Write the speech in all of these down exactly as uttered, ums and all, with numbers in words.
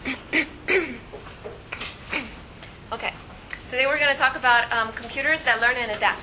Okay, today we're going to talk about um, computers that learn and adapt.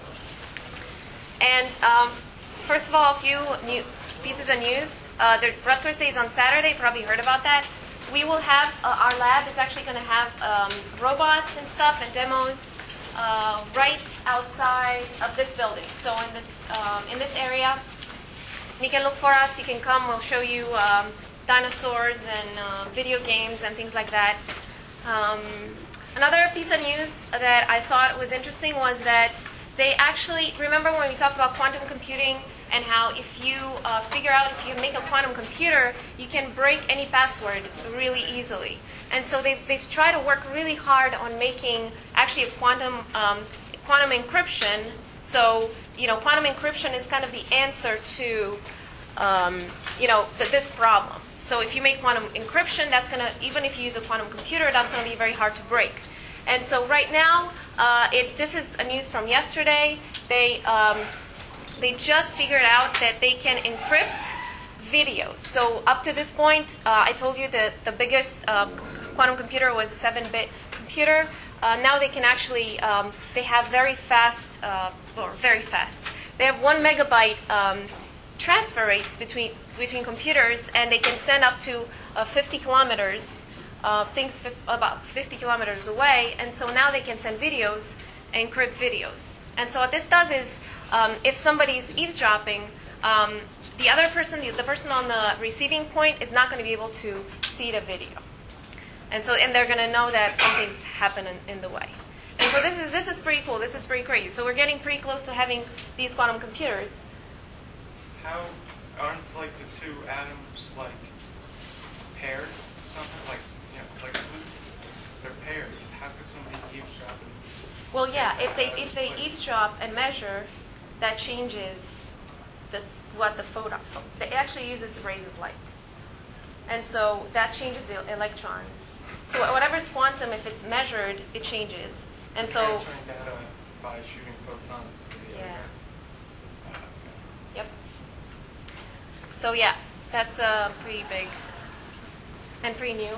And um, first of all, a few new pieces of news. Uh, the Rutgers Day is on Saturday. You probably heard about that. We will have, uh, our lab is actually going to have um, robots and stuff and demos uh, right outside of this building. So in this, um, in this area, you can look for us. You can come. We'll show you um, dinosaurs and uh, video games and things like that. Um, another piece of news that I thought was interesting was that they actually, remember when we talked about quantum computing and how if you uh, figure out, if you make a quantum computer, you can break any password really easily. And so they've, they've tried to work really hard on making actually a quantum, um, quantum encryption. So, you know, quantum encryption is kind of the answer to, um, you know, the, this problem. So if you make quantum encryption, that's going to, even if you use a quantum computer, that's going to be very hard to break. And so right now, uh, it, this is a news from yesterday. They um, they just figured out that they can encrypt videos. So up to this point, uh, I told you that the biggest uh, quantum computer was a seven-bit computer. Uh, now they can actually, um, they have very fast, uh, or very fast. They have one megabyte um, transfer rates between between computers, and they can send up to uh, fifty kilometers. Uh, things f about fifty kilometers away, and so now they can send videos, encrypt videos. And so what this does is, um, if somebody's eavesdropping, um, the other person, the, the person on the receiving point, is not going to be able to see the video. And so, and they're going to know that something's happened in, in the way. And so this is this is pretty cool. This is pretty crazy. So we're getting pretty close to having these quantum computers. How aren't like the two atoms like paired? Something like. Like they're paired. How could somebody eavesdrop? Well, yeah. If they if they eavesdrop and measure, that changes the what the photon. It actually uses the rays of light, and so that changes the electrons. So whatever's quantum, if it's measured, it changes. And so. Transferring data by shooting photons. To the Yeah. Other. Uh, Yep. So yeah, that's uh, pretty big and pretty new.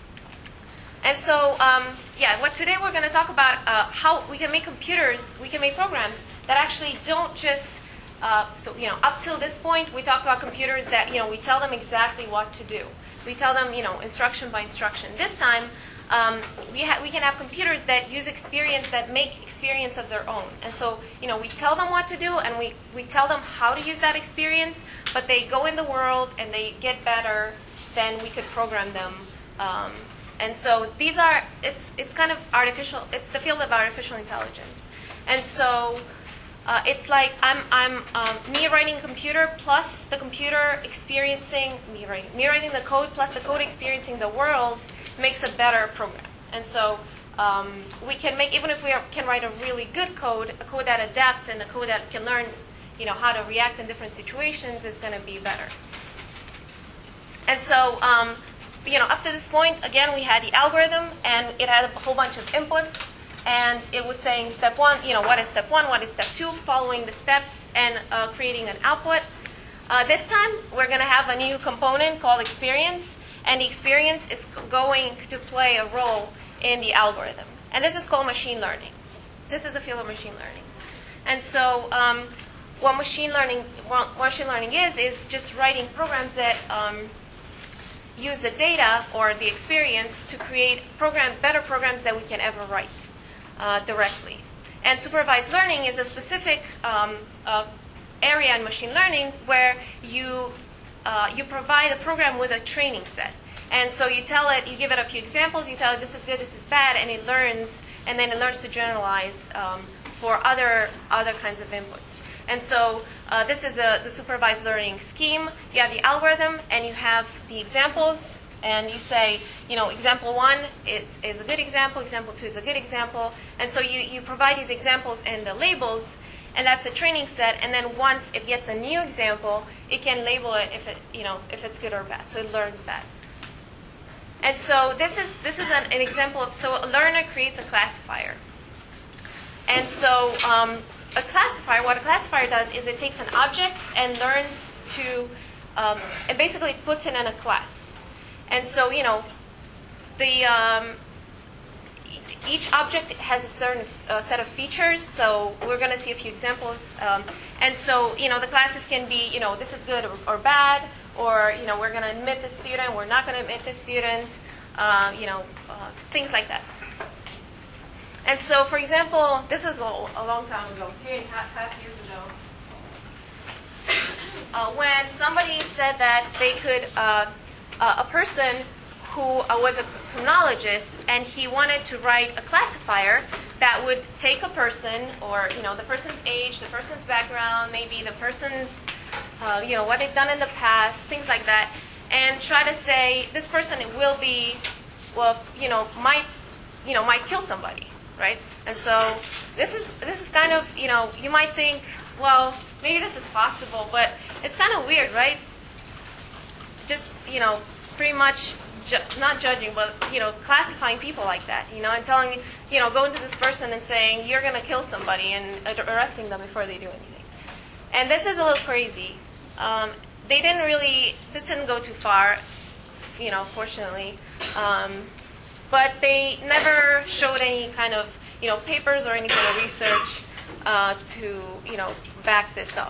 And so, um, yeah, what today we're going to talk about uh, how we can make computers, we can make programs that actually don't just, uh, so, you know, up till this point, we talked about computers that, you know, we tell them exactly what to do. We tell them, you know, instruction by instruction. This time, um, we, ha we can have computers that use experience, that make experience of their own. And so, you know, we tell them what to do, and we, we tell them how to use that experience, but they go in the world and they get better than we could program them. Um, And so these are, it's, it's kind of artificial, it's the field of artificial intelligence. And so uh, it's like I'm, I'm um, me writing computer plus the computer experiencing, me writing, me writing the code plus the code experiencing the world makes a better program. And so um, we can make, even if we are, can write a really good code, a code that adapts and a code that can learn, you know, how to react in different situations is going to be better. And so, um, you know, up to this point, again, we had the algorithm, and it had a whole bunch of inputs, and it was saying step one, you know, what is step one, what is step two, following the steps, and uh, creating an output. Uh, this time, we're going to have a new component called experience, and the experience is going to play a role in the algorithm. And this is called machine learning. This is the field of machine learning. And so um, what machine learning, what machine learning is, is just writing programs that um, use the data or the experience to create program, better programs that we can ever write uh, directly. And supervised learning is a specific um, uh, area in machine learning where you, uh, you provide a program with a training set. And so you tell it, you give it a few examples, you tell it this is good, this is bad, and it learns, and then it learns to generalize um, for other, other kinds of inputs. And so uh, this is a, the supervised learning scheme. You have the algorithm, and you have the examples, and you say, you know, example one is, is a good example, example two is a good example. And so you, you provide these examples and the labels, and that's a training set. And then once it gets a new example, it can label it if it, you know, if it's good or bad. So it learns that. And so this is this is an, an example of, so a learner creates a classifier. And so um, a classifier, what a classifier does is it takes an object and learns to, um, it basically puts it in a class. And so, you know, the um, each object has a certain uh, set of features, so we're going to see a few examples. Um, and so, you know, the classes can be, you know, this is good or, or bad, or, you know, we're going to admit the student, we're not going to admit the student, uh, you know, uh, things like that. And so, for example, this is a, a long time ago, three and a half, half years ago, uh, when somebody said that they could, uh, uh, a person who uh, was a criminologist, and he wanted to write a classifier that would take a person, or you know, the person's age, the person's background, maybe the person's, uh, you know, what they've done in the past, things like that, and try to say this person will be, well, you know, might, you know, might kill somebody, right? And so this is this is kind of, you know, you might think, well, maybe this is possible, but it's kind of weird, right? Just, you know, pretty much. Ju- not judging, but, you know, classifying people like that, you know, and telling, you know, going to this person and saying, you're going to kill somebody, and ad- arresting them before they do anything. And this is a little crazy. Um, they didn't really, this didn't go too far, you know, fortunately. Um, but they never showed any kind of, you know, papers or any kind of research uh, to, you know, back this up.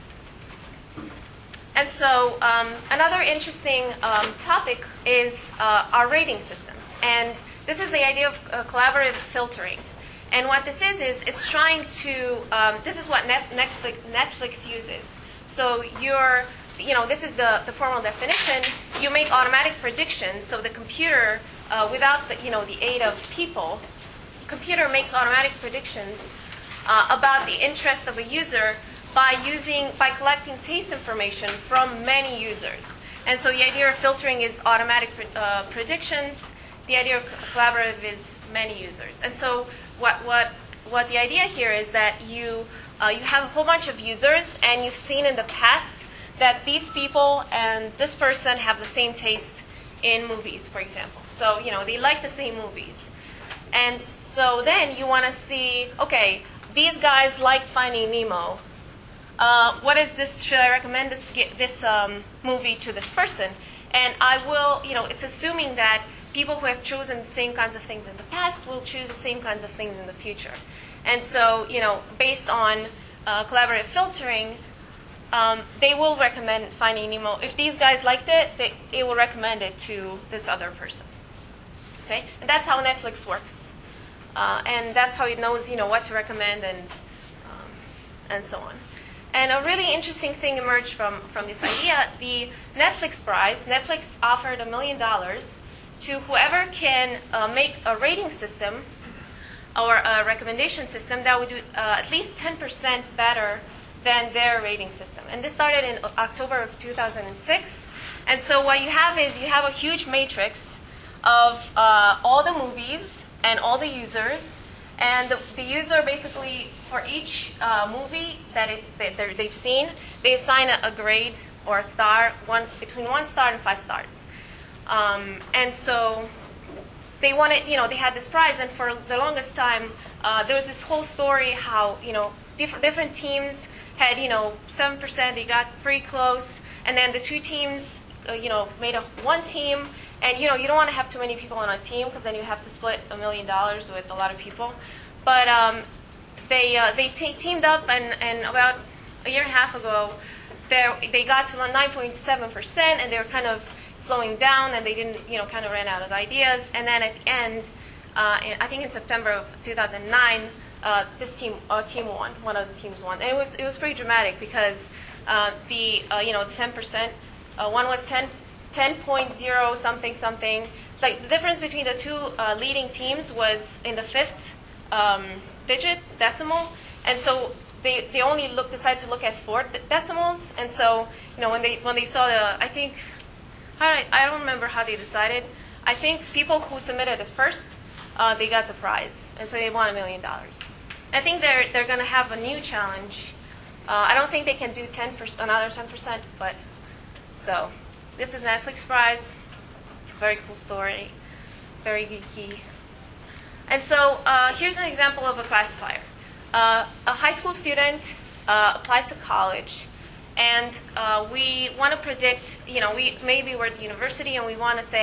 And so um, another interesting um, topic is uh, our rating system. And this is the idea of uh, collaborative filtering. And what this is, is it's trying to, um, this is what Net- Netflix, Netflix uses. So you're, you know, this is the, the formal definition. You make automatic predictions. So the computer, uh, without the, you know, the aid of people, computer makes automatic predictions uh, about the interest of a user by using, by collecting taste information from many users. And so the idea of filtering is automatic uh, predictions. The idea of collaborative is many users. And so what what what the idea here is that you uh, you have a whole bunch of users, and you've seen in the past that these people and this person have the same taste in movies, for example. So, you know, they like the same movies. And so then you want to see, okay, these guys like Finding Nemo. Uh, what is this? Should I recommend this this um, movie to this person? And I will, you know, it's assuming that people who have chosen the same kinds of things in the past will choose the same kinds of things in the future. And so, you know, based on uh, collaborative filtering, um, they will recommend Finding Nemo. If these guys liked it, they, it will recommend it to this other person. Okay, and that's how Netflix works, uh, and that's how it knows, you know, what to recommend and um, and so on. And a really interesting thing emerged from, from this idea. The Netflix prize, Netflix offered a million dollars to whoever can uh, make a rating system or a recommendation system that would do uh, at least ten percent better than their rating system. And this started in October of two thousand six. And so what you have is you have a huge matrix of uh, all the movies and all the users. And the, the user basically, for each uh, movie that, it, that they've seen, they assign a, a grade or a star, one, between one star and five stars. Um, and so they wanted, you know, they had this prize, and for the longest time, uh, there was this whole story how, you know, diff- different teams had, you know, seven percent, they got pretty close, and then the two teams, uh, you know, made a one team. And, you know, you don't want to have too many people on a team because then you have to split a million dollars with a lot of people. But um, they uh, they t- teamed up, and, and about a year and a half ago, they got to nine point seven percent, and they were kind of slowing down, and they didn't, you know, kind of ran out of ideas. And then at the end, uh, in, I think in September of two thousand nine, uh, this team uh, team won. One of the teams won, and it was it was pretty dramatic because uh, the uh, you know the ten percent, uh, one was ten. ten point zero something something. Like the difference between the two uh, leading teams was in the fifth um, digit decimal, and so they they only look decided to look at four decimals. And so, you know, when they when they saw the, I think I I don't remember how they decided. I think people who submitted it first, uh, they got the prize, and so they won a million dollars. I think they're they're going to have a new challenge. Uh, I don't think they can do ten percent, another ten percent, but so. This is Netflix prize. Very cool story. Very geeky. And so uh, here's an example of a classifier. Uh, a high school student uh, applies to college, and uh, we want to predict, you know, we maybe we're at the university and we want to say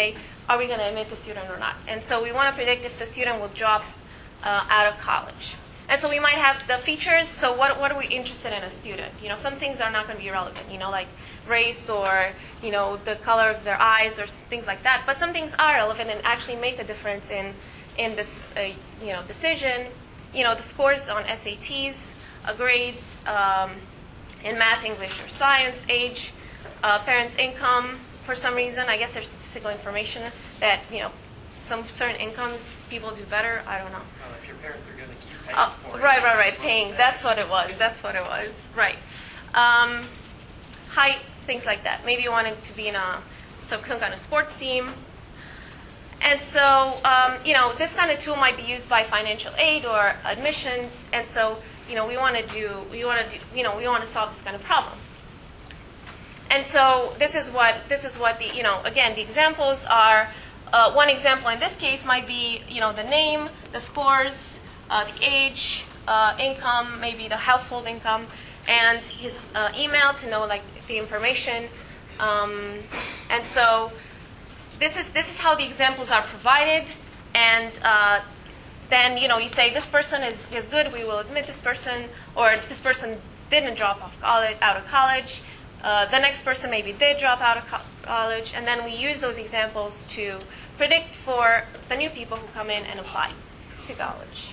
are we going to admit the student or not? And so we want to predict if the student will drop uh, out of college. And so we might have the features. So what what are we interested in a student? You know, some things are not going to be relevant. You know, like race or you know the color of their eyes or things like that. But some things are relevant and actually make a difference in in this uh, you know decision. You know, the scores on S A Ts, uh, grades um, in math, English, or science, age, uh, parents' income. For some reason, I guess there's statistical information that you know some certain incomes people do better. I don't know. Well, if your parents are going to keep paying Oh, for it. right, right, right. Paying. That's what it was. That's what it was. Right. Um, height, things like that. Maybe you wanted to be in a some, some kind of sports team. And so, um, you know, this kind of tool might be used by financial aid or admissions. And so, you know, we want to do, we want to do, you know, we want to solve this kind of problem. And so, this is what this is what the, you know, again, the examples are. Uh, one example in this case might be, you know, the name, the scores, uh, the age, uh, income, maybe the household income, and his uh, email to know like the information. Um, and so this is this is how the examples are provided. And uh, then you know you say this person is, is good, we will admit this person, or this person didn't drop off college, out of college. Uh, the next person maybe did drop out of co- college, and then we use those examples to predict for the new people who come in and apply to college.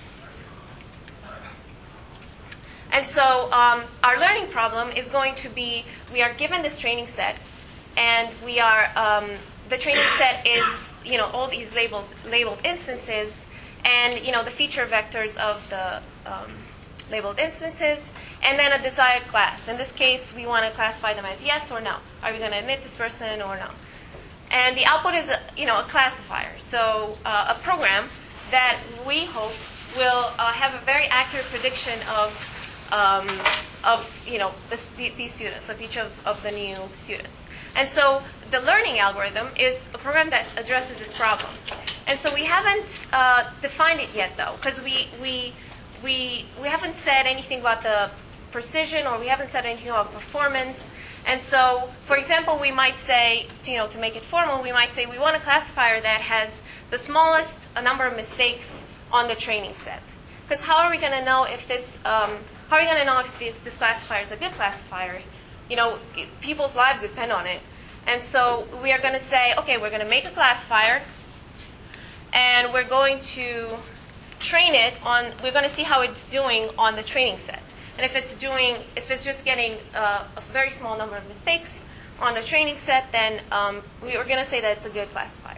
And so um, our learning problem is going to be, we are given this training set, and we are, um, the training set is, you know, all these labeled, labeled instances, and, you know, the feature vectors of the um, labeled instances, and then a desired class. In this case, we want to classify them as yes or no. Are we going to admit this person or no? And the output is, a, you know, a classifier. So uh, a program that we hope will uh, have a very accurate prediction of, um, of you know, this, these students, of each of, of the new students. And so the learning algorithm is a program that addresses this problem. And so we haven't uh, defined it yet, though, because we, we, we, we haven't said anything about the precision, or we haven't said anything about performance. And so, for example, we might say, you know, to make it formal, we might say we want a classifier that has the smallest number of mistakes on the training set. Because how are we going to know if this, um, how are we going to know if this, this classifier is a good classifier? You know, people's lives depend on it. And so we are going to say, okay, we're going to make a classifier, and we're going to train it on, we're going to see how it's doing on the training set. And if it's doing, if it's just getting uh, a very small number of mistakes on the training set, then um, we are going to say that it's a good classifier.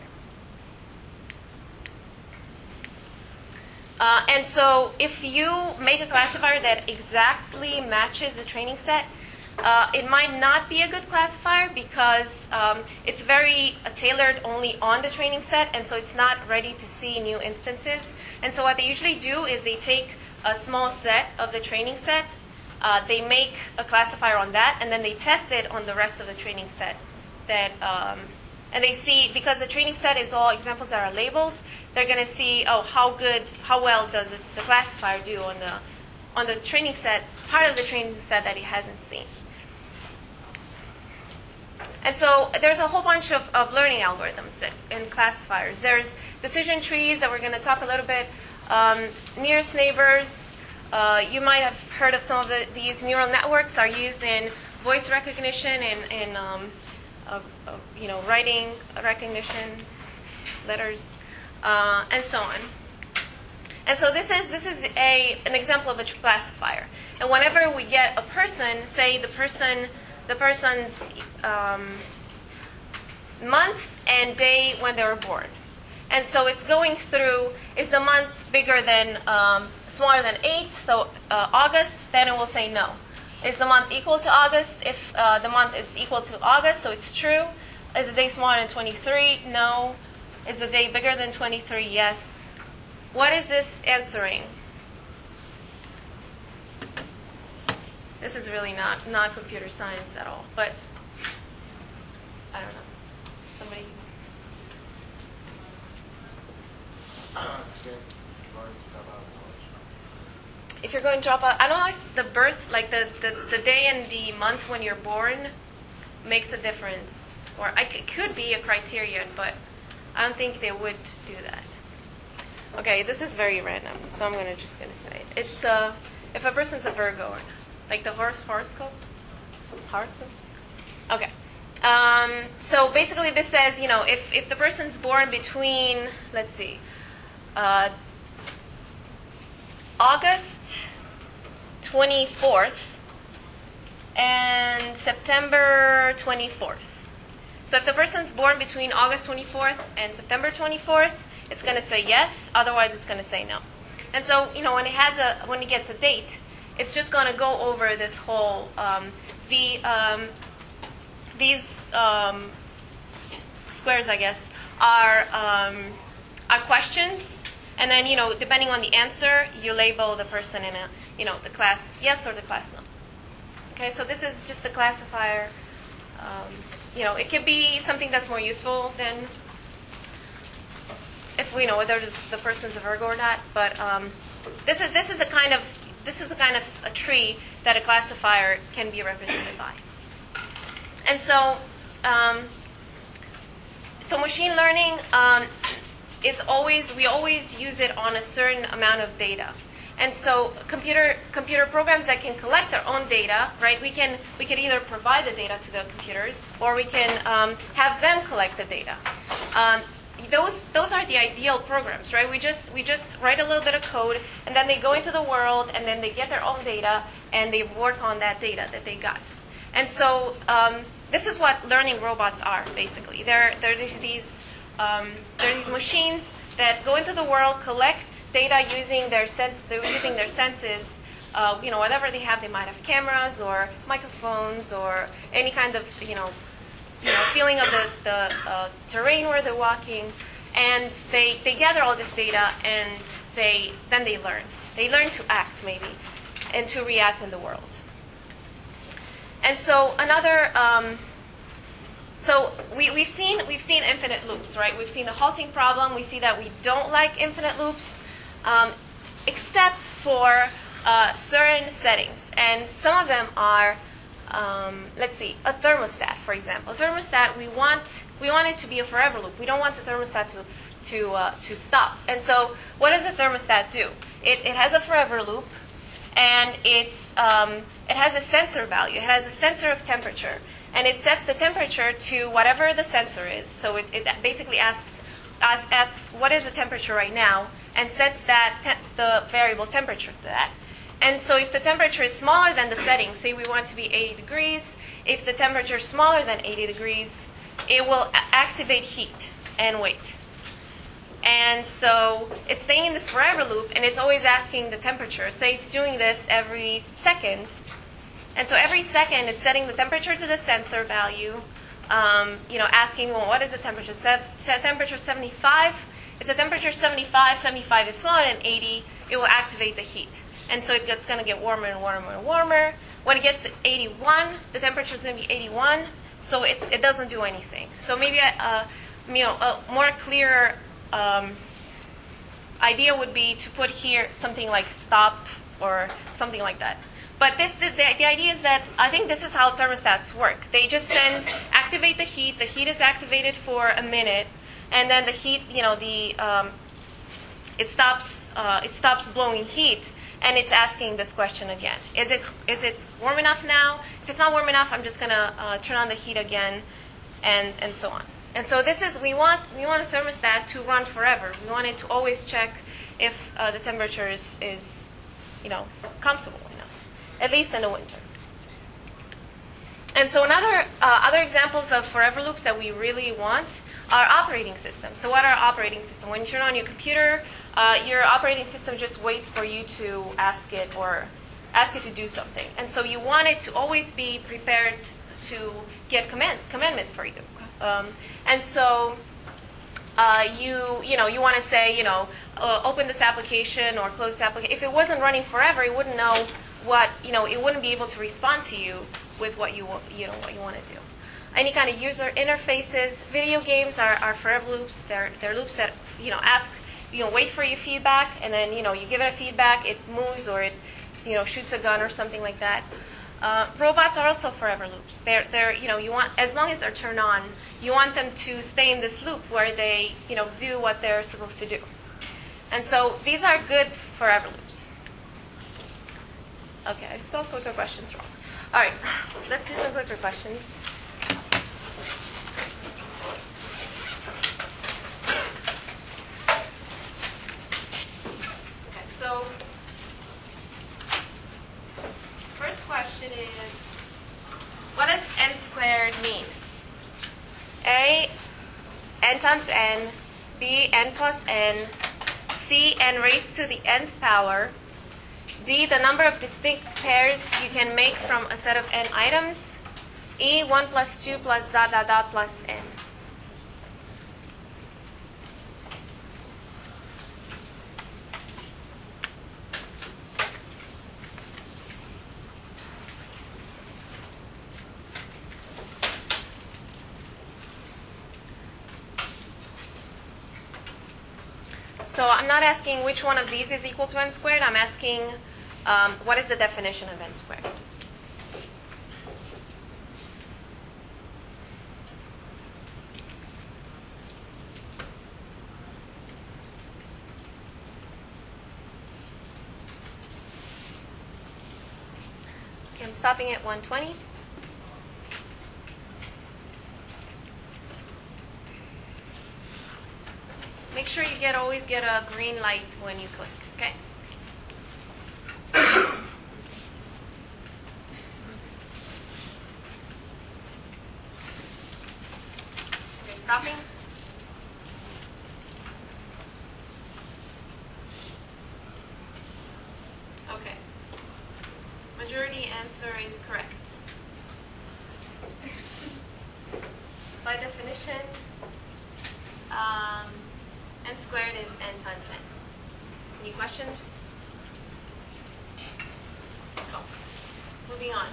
Uh, and so if you make a classifier that exactly matches the training set, uh, it might not be a good classifier because um, it's very uh, tailored only on the training set, and so it's not ready to see new instances. And so what they usually do is they take a small set of the training set, uh, they make a classifier on that, and then they test it on the rest of the training set. That um, and they see, because the training set is all examples that are labeled, they're going to see, oh, how good, how well does this, the classifier do on the on the training set, part of the training set that it hasn't seen. And so there's a whole bunch of, of learning algorithms that, and classifiers. There's decision trees that we're going to talk a little bit. Um, nearest neighbors. Uh, you might have heard of some of the, these neural networks are used in voice recognition and, and um, of, of, you know, writing recognition, letters, uh, and so on. And so this is this is a an example of a classifier. And whenever we get a person, say the person the person's um, month and day when they were born. And so it's going through, is the month bigger than, um, smaller than eight, so uh, August, then it will say no. Is the month equal to August? If uh, the month is equal to August, so it's true. Is the day smaller than twenty-three? No. Is the day bigger than twenty-three? Yes. What is this answering? This is really not, not computer science at all, but I don't know. Somebody? If you're going to drop out, I don't know if the birth, like the, the, the day and the month when you're born makes a difference. Or I, it could be a criterion, but I don't think they would do that. Okay, this is very random, so I'm gonna just gonna say it. It's uh, if a person's a Virgo or not, like the horse horoscope, horoscope. Okay. Um, so basically, this says, you know, if if the person's born between, let's see, uh, August twenty-fourth and September twenty-fourth. So if the person's born between August twenty-fourth and September twenty-fourth, it's going to say yes. Otherwise, it's going to say no. And so, you know, when it has a when it gets a date, it's just going to go over this whole um, the um, these um, squares, I guess, are um, are questions. And then, you know, depending on the answer, you label the person in a, you know, the class yes or the class no. Okay, so this is just a classifier. Um, you know, it could be something that's more useful than if we know whether the person's a Virgo or not. But um, this is this is the kind of this is the kind of a tree that a classifier can be represented by. And so, um, so machine learning. Um, is always, we always use it on a certain amount of data. And so computer computer programs that can collect their own data, right, we can we can either provide the data to the computers or we can um, have them collect the data. Um, those those are the ideal programs, right? We just we just write a little bit of code and then they go into the world and then they get their own data and they work on that data that they got. And so um, this is what learning robots are, basically. They're they're these Um, there are these machines that go into the world, collect data using their sense, they're using their senses. Uh, you know, whatever they have, they might have cameras or microphones or any kind of, you know, you know, feeling of the, the uh, terrain where they're walking, and they they gather all this data and they then they learn. They learn to act maybe, and to react in the world. And so another. Um, So we, we've seen we've seen infinite loops, right? We've seen the halting problem. We see that we don't like infinite loops, um, except for uh, certain settings, and some of them are, um, let's see, a thermostat, for example. A thermostat, we want we want it to be a forever loop. We don't want the thermostat to to uh, to stop. And so, what does the thermostat do? It it has a forever loop, and it's um, it has a sensor value. It has a sensor of temperature. And it sets the temperature to whatever the sensor is. So it, it basically asks, asks, asks what is the temperature right now, and sets that te- the variable temperature to that. And so if the temperature is smaller than the setting, say we want it to be eighty degrees, if the temperature is smaller than eighty degrees, it will a- activate heat and wait. And so it's staying in this forever loop, and it's always asking the temperature. Say it's doing this every second. And so every second, it's setting the temperature to the sensor value, um, you know, asking, well, what is the temperature? Se- temperature seventy-five. If the temperature is seventy-five, seventy-five is smaller than eighty, it will activate the heat. And so it's going to get warmer and warmer and warmer. When it gets to eighty-one, the temperature is going to be eighty-one, so it, it doesn't do anything. So maybe a, uh, you know, a more clear um, idea would be to put here something like stop or something like that. But this, this the, the idea is that I think this is how thermostats work. They just then activate the heat. The heat is activated for a minute, and then the heat, you know, the um, it stops uh, it stops blowing heat, and it's asking this question again: Is it is it warm enough now? If it's not warm enough, I'm just gonna uh, turn on the heat again, and and so on. And so this is we want we want a thermostat to run forever. We want it to always check if uh, the temperature is, is you know comfortable enough, at least in the winter. And so another uh, other examples of forever loops that we really want are operating systems. So what are operating systems? When you turn on your computer, uh, your operating system just waits for you to ask it or ask it to do something. And so you want it to always be prepared to get commands, commandments for you. Um, and so uh, you you know you want to say you know uh, open this application or close this application. If it wasn't running forever, it wouldn't know what you know. It wouldn't be able to respond to you with what you you know what you want to do. Any kind of user interfaces. Video games are, are forever loops. They're they're loops that you know ask you know wait for your feedback, and then you know you give it a feedback, it moves or it you know shoots a gun or something like that. Uh, robots are also forever loops. They're, they're, you know, you want, as long as they're turned on, you want them to stay in this loop where they, you know, do what they're supposed to do. And so these are good forever loops. Okay, I spelled quicker questions wrong. All right, let's do some quicker questions. Okay, so first question is, what does n squared mean? A, n times n, b, n plus n, c, n raised to the nth power, d, the number of distinct pairs you can make from a set of n items, e, one plus two plus dot dot dot plus n. So I'm not asking which one of these is equal to n squared. I'm asking um, what is the definition of n squared? Okay, I'm stopping at one twenty. Make sure you get always get a green light when you click, okay? Okay, stopping. Okay. Majority answer is correct. By definition, um, n squared is n times n. Any questions? Go. Moving on.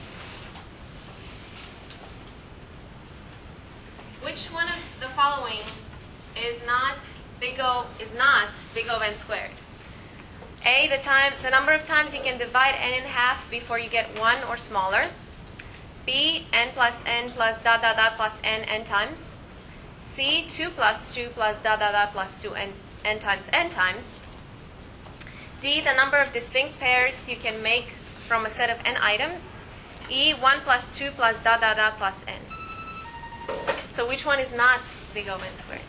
Which one of the following is not big O is not big O of n squared? A, the time the number of times you can divide n in half before you get one or smaller. B, n plus n plus dot dot dot plus n n times. C, two plus two plus dot dot dot plus two n, n times n times. D, the number of distinct pairs you can make from a set of n items. E, one plus two plus dot dot dot plus n. So which one is not big O of n squared?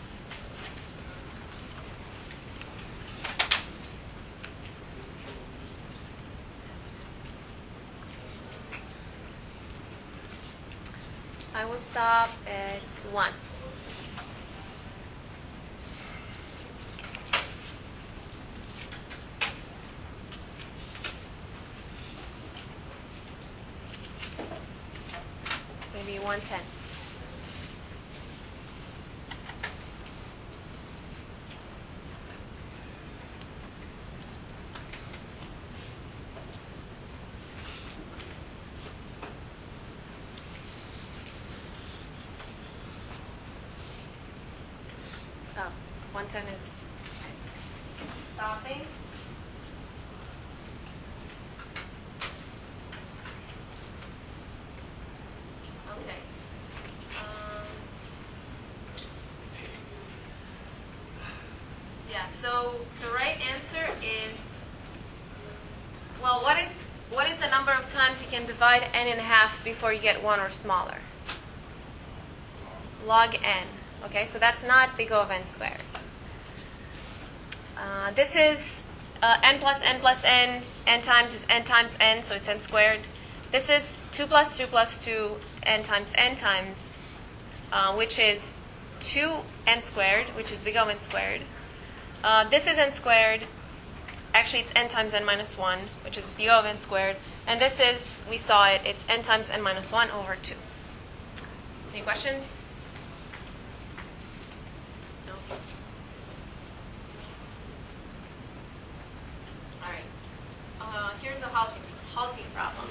I will stop at one. Maybe one ten. Oh, one ten is stopping. Okay. Um, yeah. So the right answer is, well, what is what is the number of times you can divide n in half before you get one or smaller? Log n. Okay, so that's not big O of n squared. Uh, this is uh, n plus n plus n. N times is n times n, so it's n squared. This is two plus two plus two, n times n times, uh, which is two n squared, which is big O of n squared. Uh, this is n squared. Actually, it's n times n minus one, which is big O of n squared. And this is, we saw it, it's n times n minus one over two. Any questions? No? All right. Uh, here's the halting, halting problem.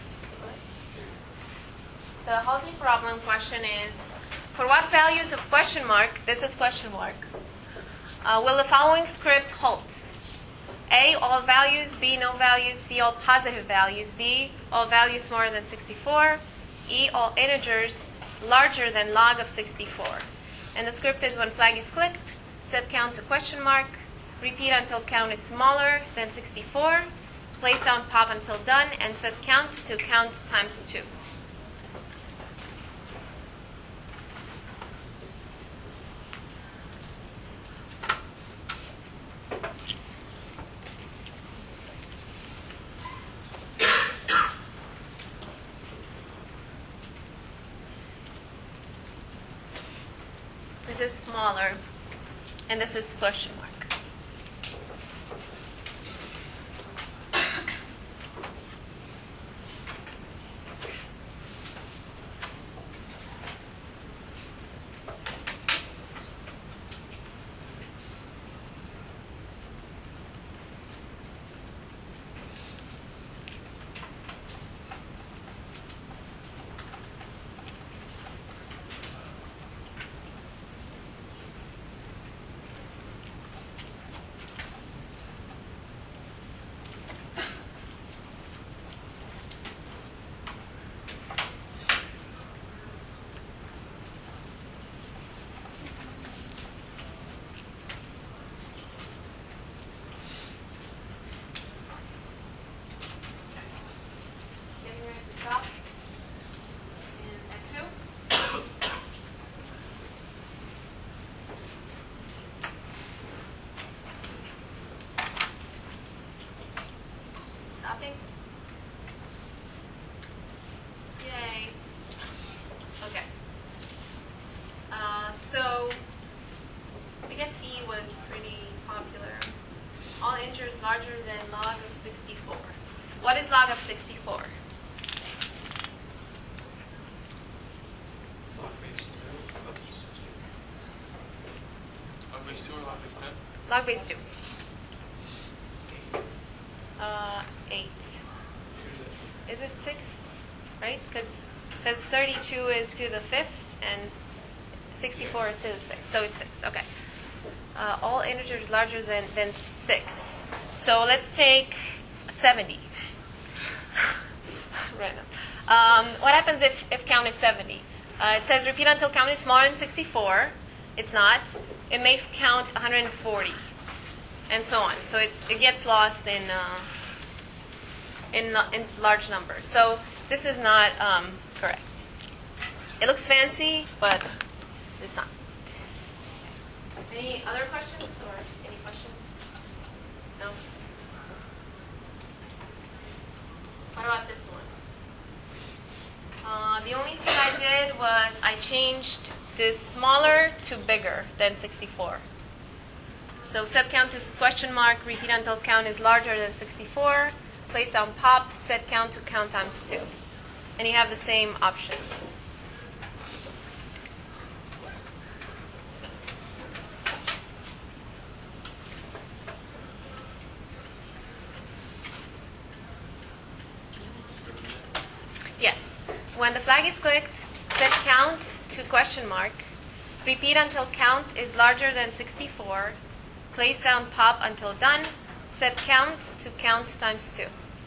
The halting problem question is, for what values of question mark, this is question mark, uh, will the following script halt? A, all values, B, no values, C, all positive values, D, all values smaller than sixty-four, E, all integers larger than log of sixty-four. And the script is when flag is clicked, set count to question mark, repeat until count is smaller than sixty-four, place down pop until done, and set count to count times two. This is smaller, and this is question mark. Yay. Okay. Uh, so, I guess E was pretty popular. All integers larger than log of sixty-four. What is log of sixty-four? Log base two. Log base two or log base ten? Log base two. Uh, eight. Is it six? Right? Because thirty-two is to the fifth and sixty-four is to the sixth. So it's six. Okay. Uh, all integers larger than, than six. So let's take seventy. Random. Um, what happens if, if count is seventy? Uh, it says repeat until count is smaller than sixty-four. It's not. It makes count one hundred forty. And so on. So it, it gets lost in uh, in in large numbers. So this is not um, correct. It looks fancy, but it's not. Any other questions or any questions? No. What about this one? Uh, the only thing I did was I changed this smaller to bigger than sixty-four. So set count is question mark, repeat until count is larger than sixty-four, place down pop, set count to count times two. And you have the same options. Yes. When the flag is clicked, set count to question mark, repeat until count is larger than sixty-four, place down pop until done, set count to count times two.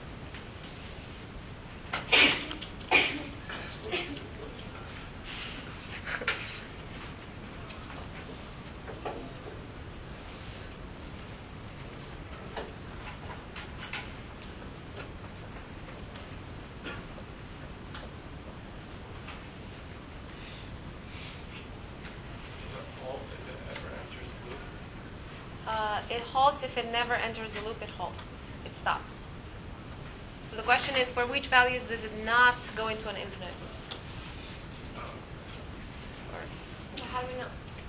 Uh, it halts if it never enters the loop. It halts. It stops. So the question is, for which values does it not go into an infinite loop? Or, well, how do we know?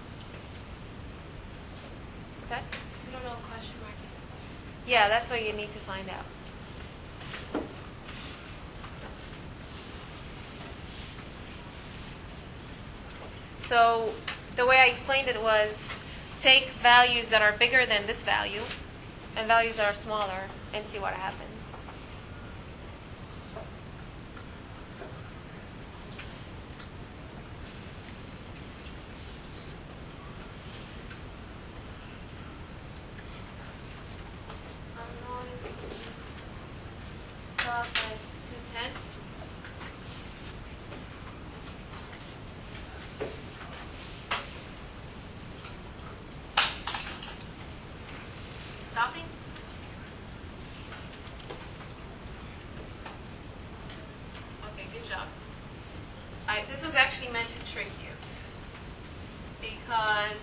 Okay? We don't know what question mark is. Yeah, that's what you need to find out. So the way I explained it was, take values that are bigger than this value and values that are smaller and see what happens. Um, Stopping? Okay, good job. Alright, this was actually meant to trick you. Because,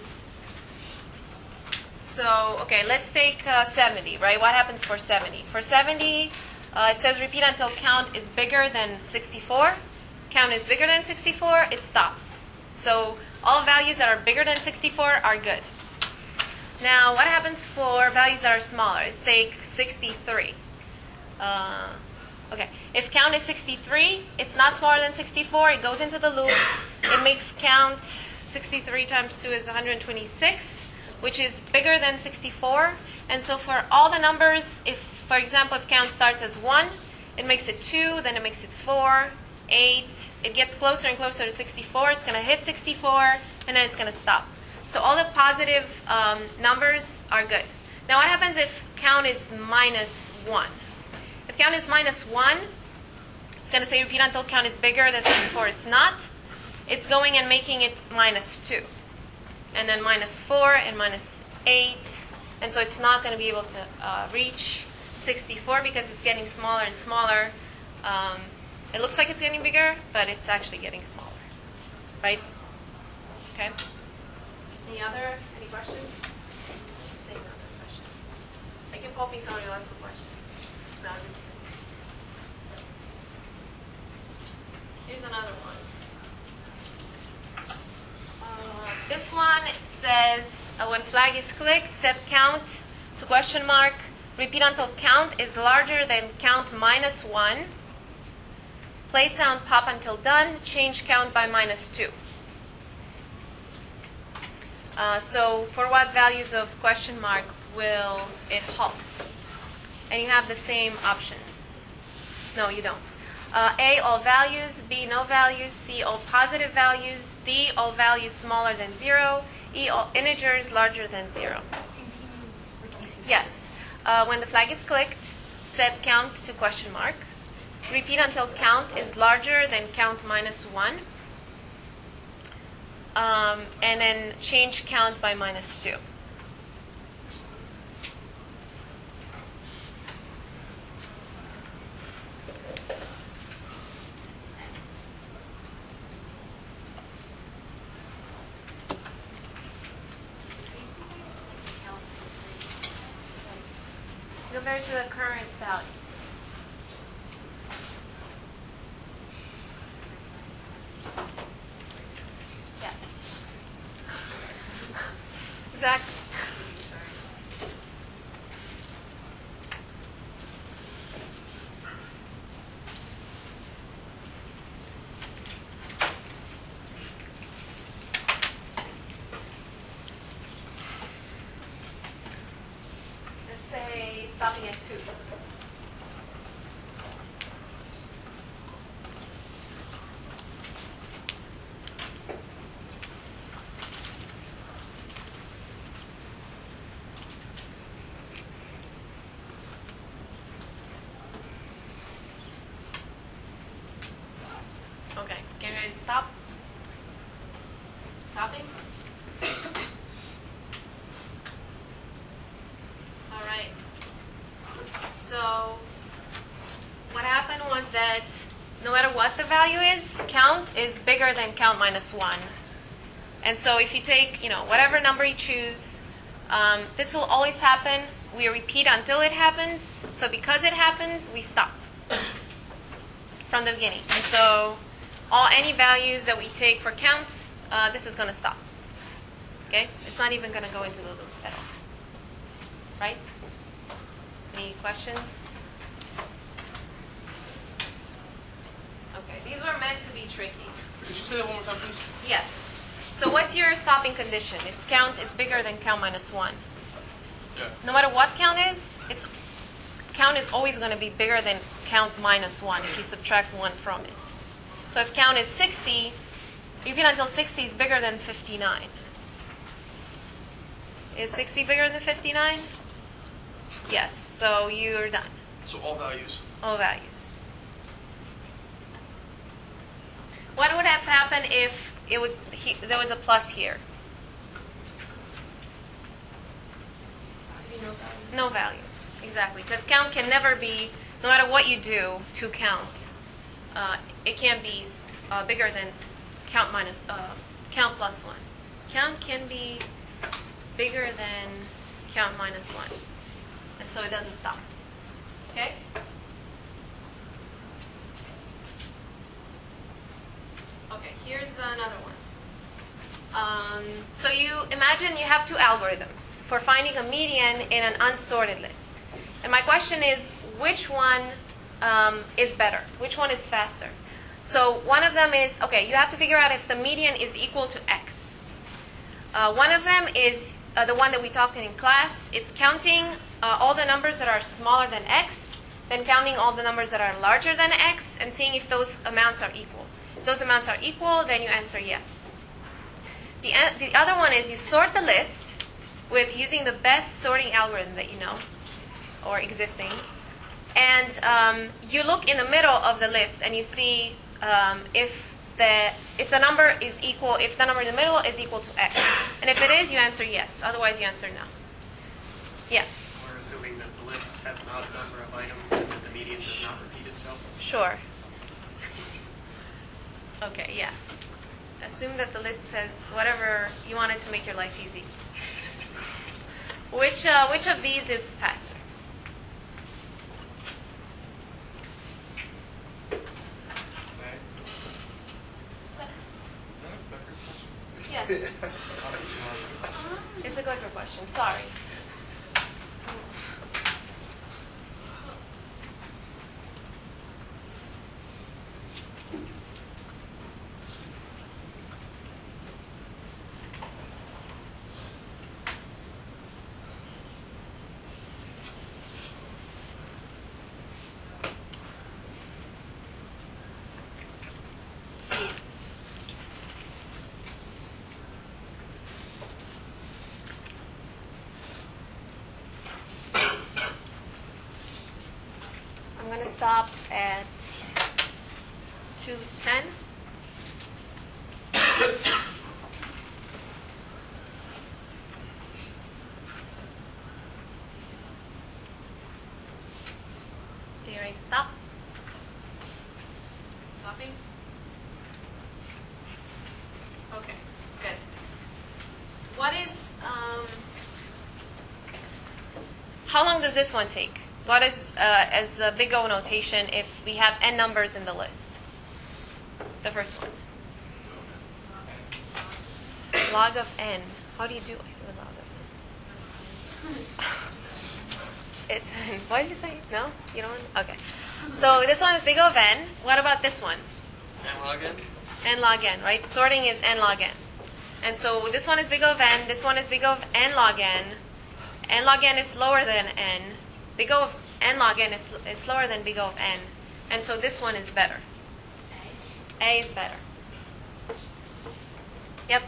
so, okay, let's take uh, seventy, right? What happens for seventy? For seventy, uh, it says repeat until count is bigger than sixty-four. Count is bigger than sixty-four, it stops. So all values that are bigger than sixty-four are good. Now, what happens for values that are smaller? Let's take sixty-three. Uh, okay, if count is sixty-three, it's not smaller than sixty-four. It goes into the loop. It makes count sixty-three times two is one hundred twenty-six, which is bigger than sixty-four. And so for all the numbers, if, for example, if count starts as one, it makes it two, then it makes it four, eight. It gets closer and closer to sixty-four. It's going to hit sixty-four, and then it's going to stop. So all the positive um, numbers are good. Now what happens if count is minus one? If count is minus one, it's going to say repeat until count is bigger than sixty-four. It's not. It's going and making it minus two. And then minus four and minus eight. And so it's not going to be able to uh, reach sixty-four because it's getting smaller and smaller. Um, it looks like it's getting bigger, but it's actually getting smaller. Right? Okay? Any other, any questions? Say no other questions. I keep hoping somebody will ask a question. No, I'm just kidding. Here's another one. Uh, this one says, uh, when flag is clicked, set count to question mark. Repeat until count is larger than count minus one. Play sound pop until done. Change count by minus two. Uh, so for what values of question mark will it halt? And you have the same options. No, you don't. Uh, A, all values. B, no values. C, all positive values. D, all values smaller than zero. E, all integers larger than zero. Yes. Uh, when the flag is clicked, set count to question mark. Repeat until count is larger than count minus one. Um, and then change count by minus two. Compared to the current value. Yeah. Exactly. Let's say stopping at two. Okay, get ready to stop. Stopping. All right. So what happened was that no matter what the value is, count is bigger than count minus one. And so if you take, you know, whatever number you choose, um, this will always happen. We repeat until it happens. So because it happens, we stop from the beginning. And so all any values that we take for counts, uh, this is going to stop. Okay? It's not even going to go into the loop at all. Right? Any questions? Okay, these were meant to be tricky. Could you say that one more time, please? Yes. So what's your stopping condition? Its count is bigger than count minus one. Yeah. No matter what count is, its count is always going to be bigger than count minus one if you subtract one from it. So if count is sixty, repeat until sixty is bigger than fifty-nine. Is sixty bigger than fifty-nine? Yes. So you're done. So all values. All values. What would have happened if it would he, there was a plus here? You know no value. No value, exactly. Because count can never be, no matter what you do to count, uh, it can't be uh, bigger than count minus uh, count plus one. Count can be bigger than count minus one, and so it doesn't stop. Okay. Okay. Here's another one. Um, so you imagine you have two algorithms for finding a median in an unsorted list. And my question is, which one um, is better? Which one is faster? So one of them is, okay, you have to figure out if the median is equal to x. Uh, one of them is uh, the one that we talked in class. It's counting uh, all the numbers that are smaller than x, then counting all the numbers that are larger than x, and seeing if those amounts are equal. If those amounts are equal, then you answer yes. The, the other one is you sort the list with using the best sorting algorithm that you know, or existing, and um, you look in the middle of the list and you see um, if the if the number is equal, if the number in the middle is equal to x, and if it is, you answer yes. Otherwise, you answer no. Yes. We're assuming that the list has an odd number of items and that the median does not repeat itself. Sure. Okay. Yeah. Assume that the list says whatever you wanted to make your life easy. Which uh, which of these is faster? Yes. It's a Clicker question. Sorry. I'm going to stop at two ten. Do you ready to stop? Stopping? Okay, good. What is, um, how long does this one take? What is, uh, as the big O notation, if we have n numbers in the list? The first one. Log of n. How do you do it with log of n? It's, what did you say? No? You don't? Okay. So this one is big O of n. What about this one? N log n? N log n, right? Sorting is n log n. And so this one is big O of n. This one is big O of n log n. N log n is slower than n. Big O of n log n is, is slower than big O of n. And so this one is better. A is better. Yep.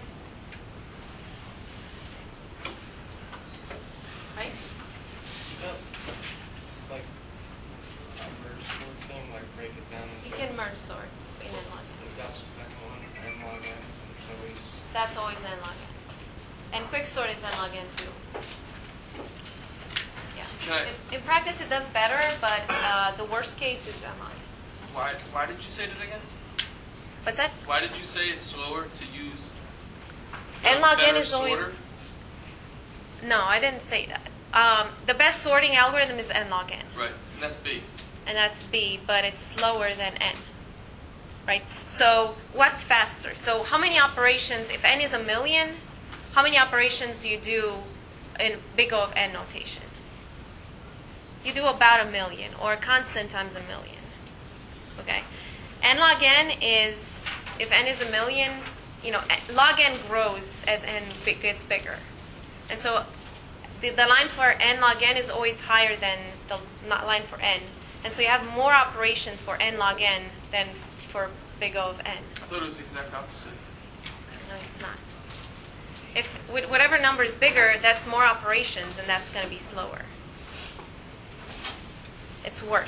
Right? Yeah. Like a merge sort thing, like break it down. You can merge sort in n log n. Like that's the second one, n log n. So we. That's always n log n. And quick sort is n log n too. Yeah. Can I- In, in practice, it does better, but uh, the worst case is n log n. Why, why did you say that again? What's that? Why did you say it's slower to use N log n better is always. sorter? No, I didn't say that. Um, the best sorting algorithm is n log n, Right, and that's B. and that's B, but it's slower than n. Right? So what's faster? So how many operations, if n is a million, how many operations do you do in big O of n notation? You do about a million, or a constant times a million. Okay? N log n is, if n is a million, you know, log n grows as n big- gets bigger. And so the, the line for n log n is always higher than the not line for n. And so you have more operations for n log n than for big O of n. I thought it was the exact opposite. No, it's not. If wh- whatever number is bigger, that's more operations, and that's going to be slower. It's worse.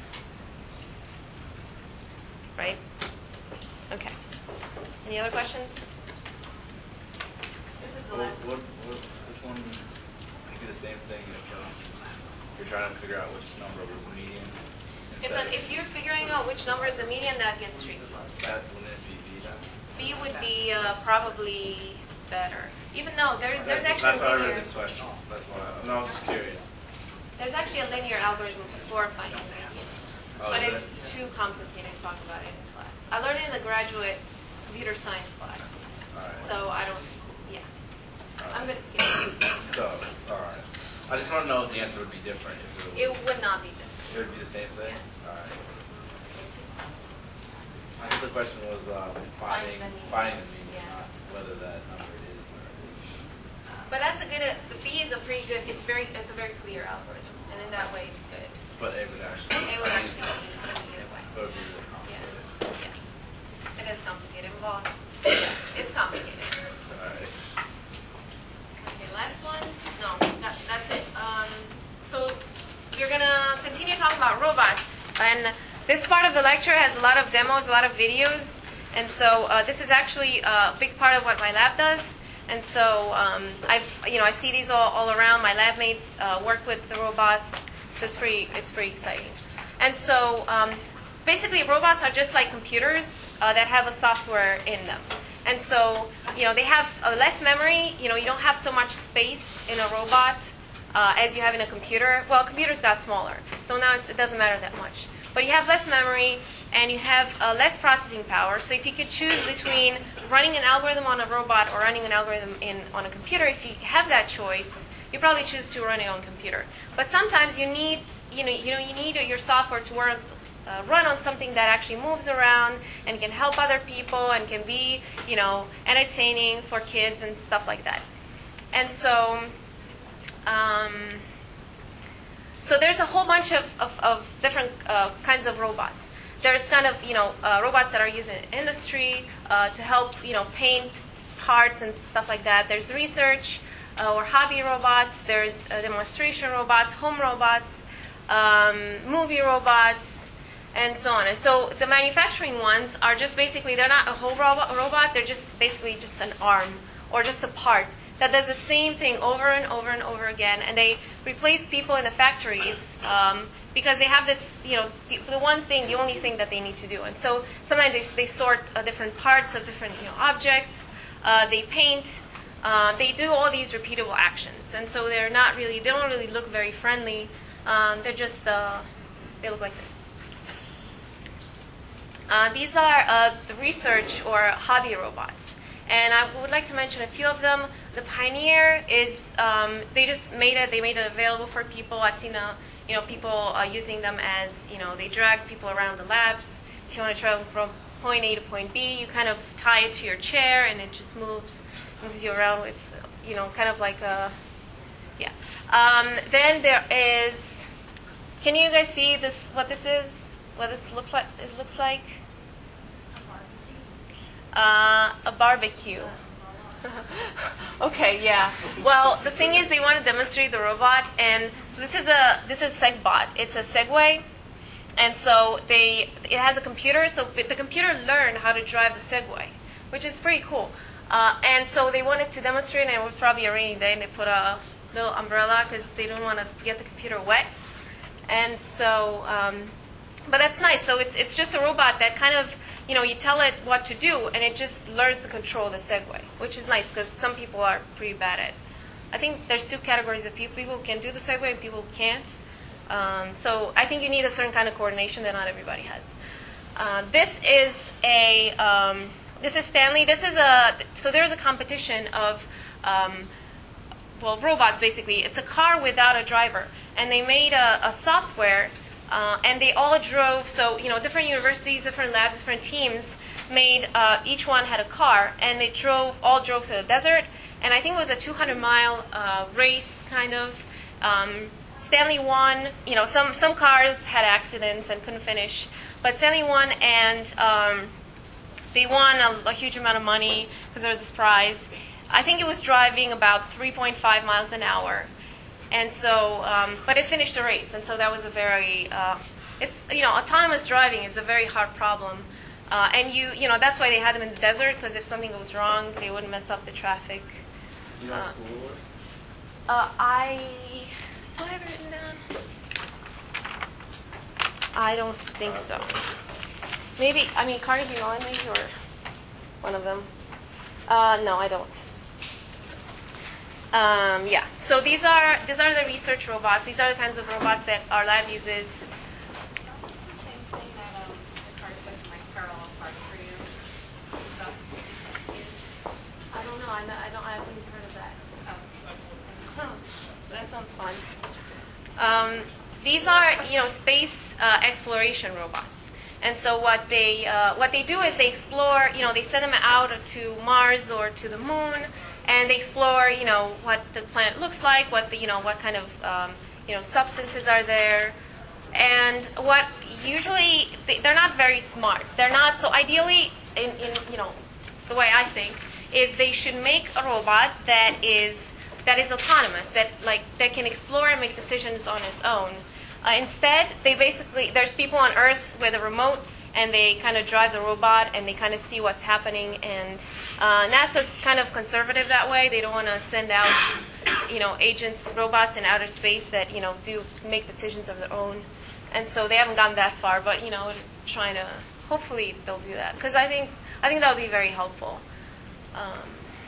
Right? Okay. Any other questions? This is the What, last what, what, which one, maybe the same thing if um, you're trying to figure out which number was the median? If, instead if you're figuring out which number is the median, that gets tricky. That wouldn't it be B then? B would be uh, probably better. Even though there's there's That's, actually that's why I linear, read this question. That's why. I, no, I was just curious. there's actually a linear algorithm for finding the median, Oh, but is it's it? too complicated to talk about it in class. I learned it in the graduate computer science class, Alright. so I don't. Yeah, Alright. I'm gonna skip it. So, alright. I just want to know if the answer would be different. If It it, was, would not be this. it would be the same thing? Yeah. Alright. I think the question was um, Find finding, the median. finding the median, Yeah. not whether that number is or is. But that's a good. Uh, the B is a pretty good. It's very. It's a very clear algorithm, and in that way, it's good. But it would actually. It would actually be either way. It would be really complicated. Yeah. Yeah. It is complicated. Well, yeah, it's complicated. Alright. Okay, last one. No, that, that's it. Um, so we're gonna continue talking about robots, and this part of the lecture has a lot of demos, a lot of videos, and so uh, this is actually a big part of what my lab does. And so um, I've, you know, I see these all, all around. My lab mates uh, work with the robots. So it's pretty, it's pretty exciting. And so um, basically, robots are just like computers uh, that have a software in them. And so, you know, they have uh, less memory. You know, you don't have so much space in a robot uh, as you have in a computer. Well, computers got smaller, so now it's, it doesn't matter that much. But you have less memory, and you have uh, less processing power. So if you could choose between running an algorithm on a robot or running an algorithm in on a computer, if you have that choice, you probably choose to run it on a computer. But sometimes you need, you know, you know, you need your software to work. Uh, run on something that actually moves around and can help other people and can be, you know, entertaining for kids and stuff like that. And so, um, so there's a whole bunch of, of, of different uh, kinds of robots. There's kind of, you know, uh, robots that are used in industry uh, to help, you know, paint parts and stuff like that. There's research uh, or hobby robots. There's uh, demonstration robots, home robots, um, movie robots, and so on. And so the manufacturing ones are just basically, they're not a whole robot, robot, they're just basically just an arm or just a part that does the same thing over and over and over again, and they replace people in the factories um, because they have this, you know, the, the one thing, the only thing that they need to do. And so sometimes they, they sort uh, different parts of different, you know, objects, uh, they paint, uh, they do all these repeatable actions. And so they're not really, they don't really look very friendly. Um, they're just, uh, they look like this. Uh, these are uh, the research or hobby robots, and I would like to mention a few of them. The Pioneer is um, they just made it. They made it available for people. I've seen uh, you know people uh, using them as you know they drag people around the labs. If you want to travel from point A to point B, you kind of tie it to your chair, and it just moves moves you around with you know kind of like a yeah. Um, then there is. Can you guys see this? What this is? What this looks like? It looks like uh, a barbecue. Okay, yeah. Well, the thing is, they want to demonstrate the robot, and so this is a this is SegBot. It's a Segway, and so they it has a computer. So the computer learned how to drive the Segway, which is pretty cool. Uh, and so they wanted to demonstrate, and it was probably a rainy day, and they put a little umbrella because they don't want to get the computer wet. And so. Um, But that's nice. So it's it's just a robot that kind of, you know, you tell it what to do, and it just learns to control the Segway, which is nice because some people are pretty bad at it. I think there's two categories of people: people who can do the Segway and people who can't. Um, so I think you need a certain kind of coordination that not everybody has. Uh, this is a um, this is Stanley. This is a so there's a competition of um, well robots basically. It's a car without a driver, and they made a, a software. Uh, and they all drove, so, you know, different universities, different labs, different teams made, uh, each one had a car, and they drove, all drove to the desert, and I think it was a two hundred mile uh, race, kind of. Um, Stanley won, you know, some, some cars had accidents and couldn't finish, but Stanley won, and um, they won a, a huge amount of money because there was this prize. I think it was driving about three point five miles an hour. And so, um, but it finished the race, and so that was a very, uh, it's, you know, autonomous driving is a very hard problem. Uh, and you, you know, that's why they had them in the desert, because if something goes wrong, they wouldn't mess up the traffic. You know uh, what school it was? Uh, I do I have it written down? I don't think so. Maybe I mean Carnegie Mellon, maybe, or one of them. Uh, no, I don't. Um, yeah. So these are these are the research robots. These are the kinds of robots that our lab uses. Same thing that um, the card says like parallel parts for you. Stuff. I don't know. I, I don't. I haven't heard of that. Oh, that sounds fun. Um, these are, you know, space uh, exploration robots. And so what they uh, what they do is they explore. You know, they send them out to Mars or to the Moon, and they explore. You know, what the planet looks like, what the you know what kind of um, you know substances are there, and what usually they, they're not very smart. They're not so ideally in, in you know the way I think is they should make a robot that is that is autonomous, that like that can explore and make decisions on its own. Uh, instead, they basically there's people on Earth with a remote, and they kind of drive the robot, and they kind of see what's happening. And uh, NASA's kind of conservative that way. They don't want to send out, you know, agents, robots in outer space that you know do make decisions of their own. And so they haven't gone that far, but you know, we're trying to. Hopefully, they'll do that because I think I think that would be very helpful. Um,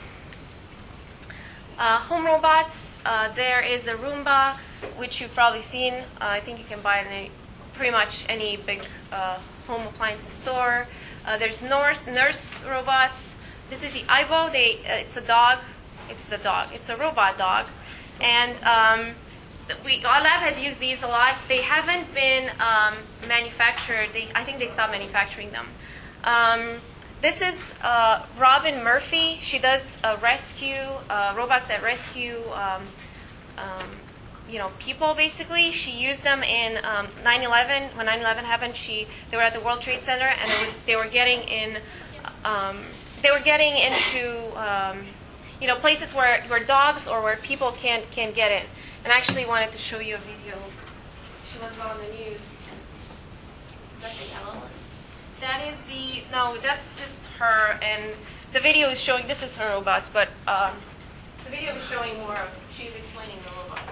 uh, home robots. Uh, there is a Roomba, which you've probably seen. Uh, I think you can buy it in any, pretty much any big uh, home appliance store. Uh, there's nurse, nurse robots. This is the Aibo. They, uh, it's a dog. It's the dog. It's a robot dog. And um, we, our lab has used these a lot. They haven't been um, manufactured. They, I think they stopped manufacturing them. Um, This is uh, Robin Murphy. She does uh, rescue uh, robots that rescue, um, um, you know, people. Basically, she used them in um, nine eleven. When nine eleven happened, she they were at the World Trade Center, and it was, they were getting in, um, they were getting into, um, you know, places where, where dogs or where people can't can't get in. And I actually wanted to show you a video. She was on the news. Is that the yellow one? That is the, no, that's just her, and the video is showing, this is her robots, but um, the video is showing more of, she's explaining the robots.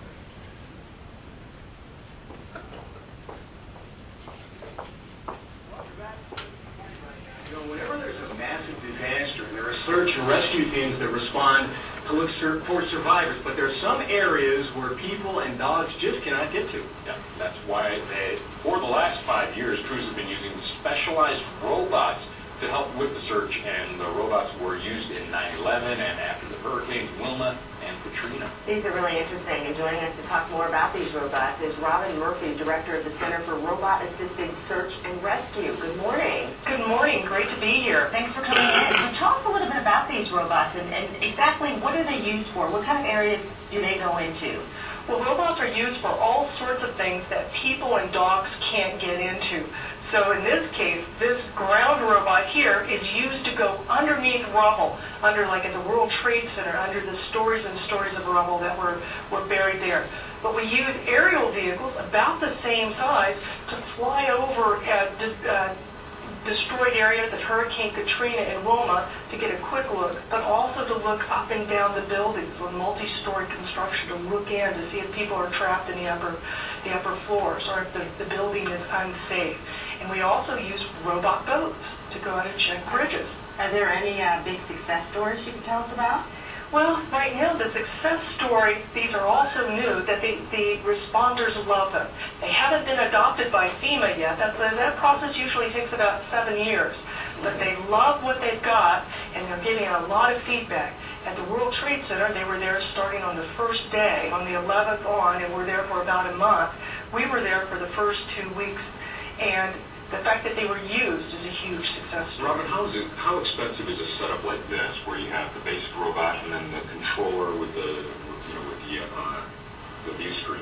You know, whenever there's a massive disaster, there are search and rescue teams that respond to look sur- for survivors, but there are some areas where people and dogs just cannot get to. Yeah, that's why they, for the last five years, crews have been using specialized robots to help with the search, and the robots were used in nine eleven and after the hurricanes Wilma and Katrina. These are really interesting, and joining us to talk more about these robots is Robin Murphy, Director of the Center for Robot-Assisted Search and Rescue. Good morning. Good morning. Great to be here. Thanks for coming in. So tell us a little bit about these robots and, and exactly what are they used for? What kind of areas do they go into? Well, robots are used for all sorts of things that people and dogs can't get into. So in this case, this ground robot here is used to go underneath rubble, under like at the World Trade Center, under the stories and stories of rubble that were, were buried there. But we use aerial vehicles about the same size to fly over uh, de- uh, destroyed areas of Hurricane Katrina and Wilma to get a quick look, but also to look up and down the buildings with multi-story construction, to look in to see if people are trapped in the upper, the upper floors or if the, the building is unsafe. And we also use robot boats to go out and check bridges. Are there any uh, big success stories you can tell us about? Well, right now, the success story, these are also new, that the, the responders love them. They haven't been adopted by FEMA yet. That's, uh, that process usually takes about seven years. But they love what they've got, and they're getting a lot of feedback. At the World Trade Center, they were there starting on the first day, on the eleventh on, and were there for about a month. We were there for the first two weeks, and the fact that they were used is a huge success story. Robin, how is it? How expensive is a setup like this, where you have the basic robot and then the controller with the, you know, with the uh, the view screen?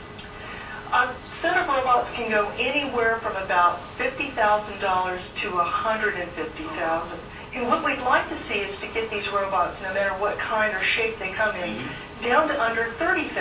A set of robots can go anywhere from about fifty thousand dollars to one hundred fifty thousand dollars. And what we'd like to see is to get these robots, no matter what kind or shape they come in, mm-hmm. down to under thirty thousand dollars.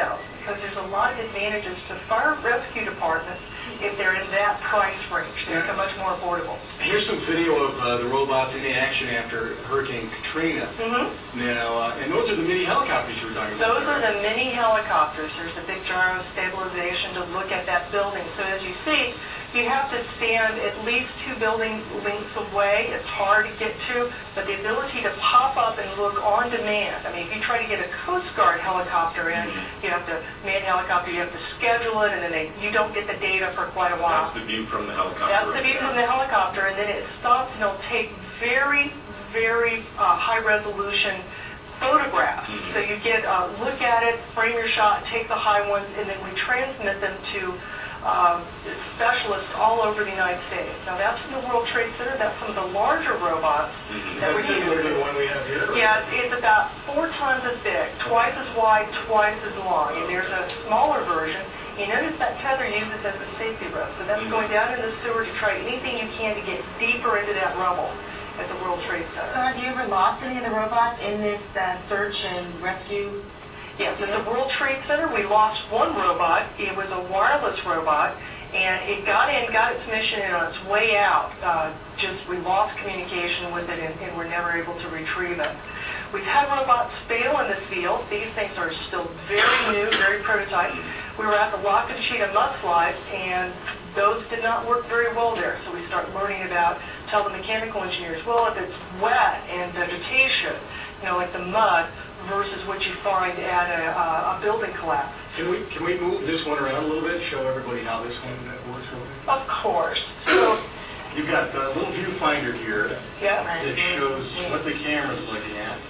because there's a lot of advantages to fire rescue departments if they're in that price range. They become much more affordable. Here's some video of uh, the robots in action after Hurricane Katrina. Mm-hmm. Now, uh, and those are the mini helicopters you were talking about. Those are the mini helicopters. There's a big gyro stabilization to look at that building. So as you see, you have to stand at least two building lengths away. It's hard to get to, but the ability to pop up and look on demand. I mean, if you try to get a Coast Guard helicopter in, you have to, manned helicopter, you have to schedule it, and then they, you don't get the data for quite a while. That's the view from the helicopter. That's the view from the helicopter, and then it stops and it'll take very, very uh, high-resolution photographs. Mm-hmm. So you get uh, look at it, frame your shot, take the high ones, and then we transmit them to um, specialists all over the United States. Now that's in the World Trade Center. That's some of the larger robots Mm-hmm. that we're That's using. similar to the one we have here? Yeah, it's, it's about four times as big, twice as wide, twice as long. And there's a smaller version. You notice that tether uses as a safety rope. So that's going down in the sewer to try anything you can to get deeper into that rubble at the World Trade Center. So have you ever lost any of the robots in this uh, search and rescue? Yes, at the World Trade Center, we lost one robot. It was a wireless robot, and it got in, got its mission, and on its way out, uh, just we lost communication with it, and, and we're never able to retrieve it. We've had robots fail in the field. These things are still very new, very prototype. We were at the La Conchita mudslides, and those did not work very well there. So we start learning about, tell the mechanical engineers, well, if it's wet and vegetation, you know, like the mud, versus what you find at a, uh, a building collapse. Can we can we move this one around a little bit, show everybody how this one works? Of course. So you've got a little viewfinder here yeah. that shows what the camera's looking at.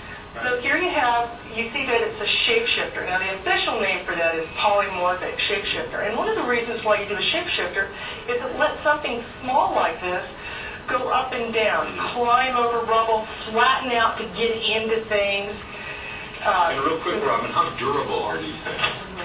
So here you have, you see that it's a shapeshifter. Now the official name for that is polymorphic shapeshifter. And one of the reasons why you do a shapeshifter is it lets something small like this go up and down, climb over rubble, flatten out to get into things. Uh, And real quick, Robin, how durable are these things?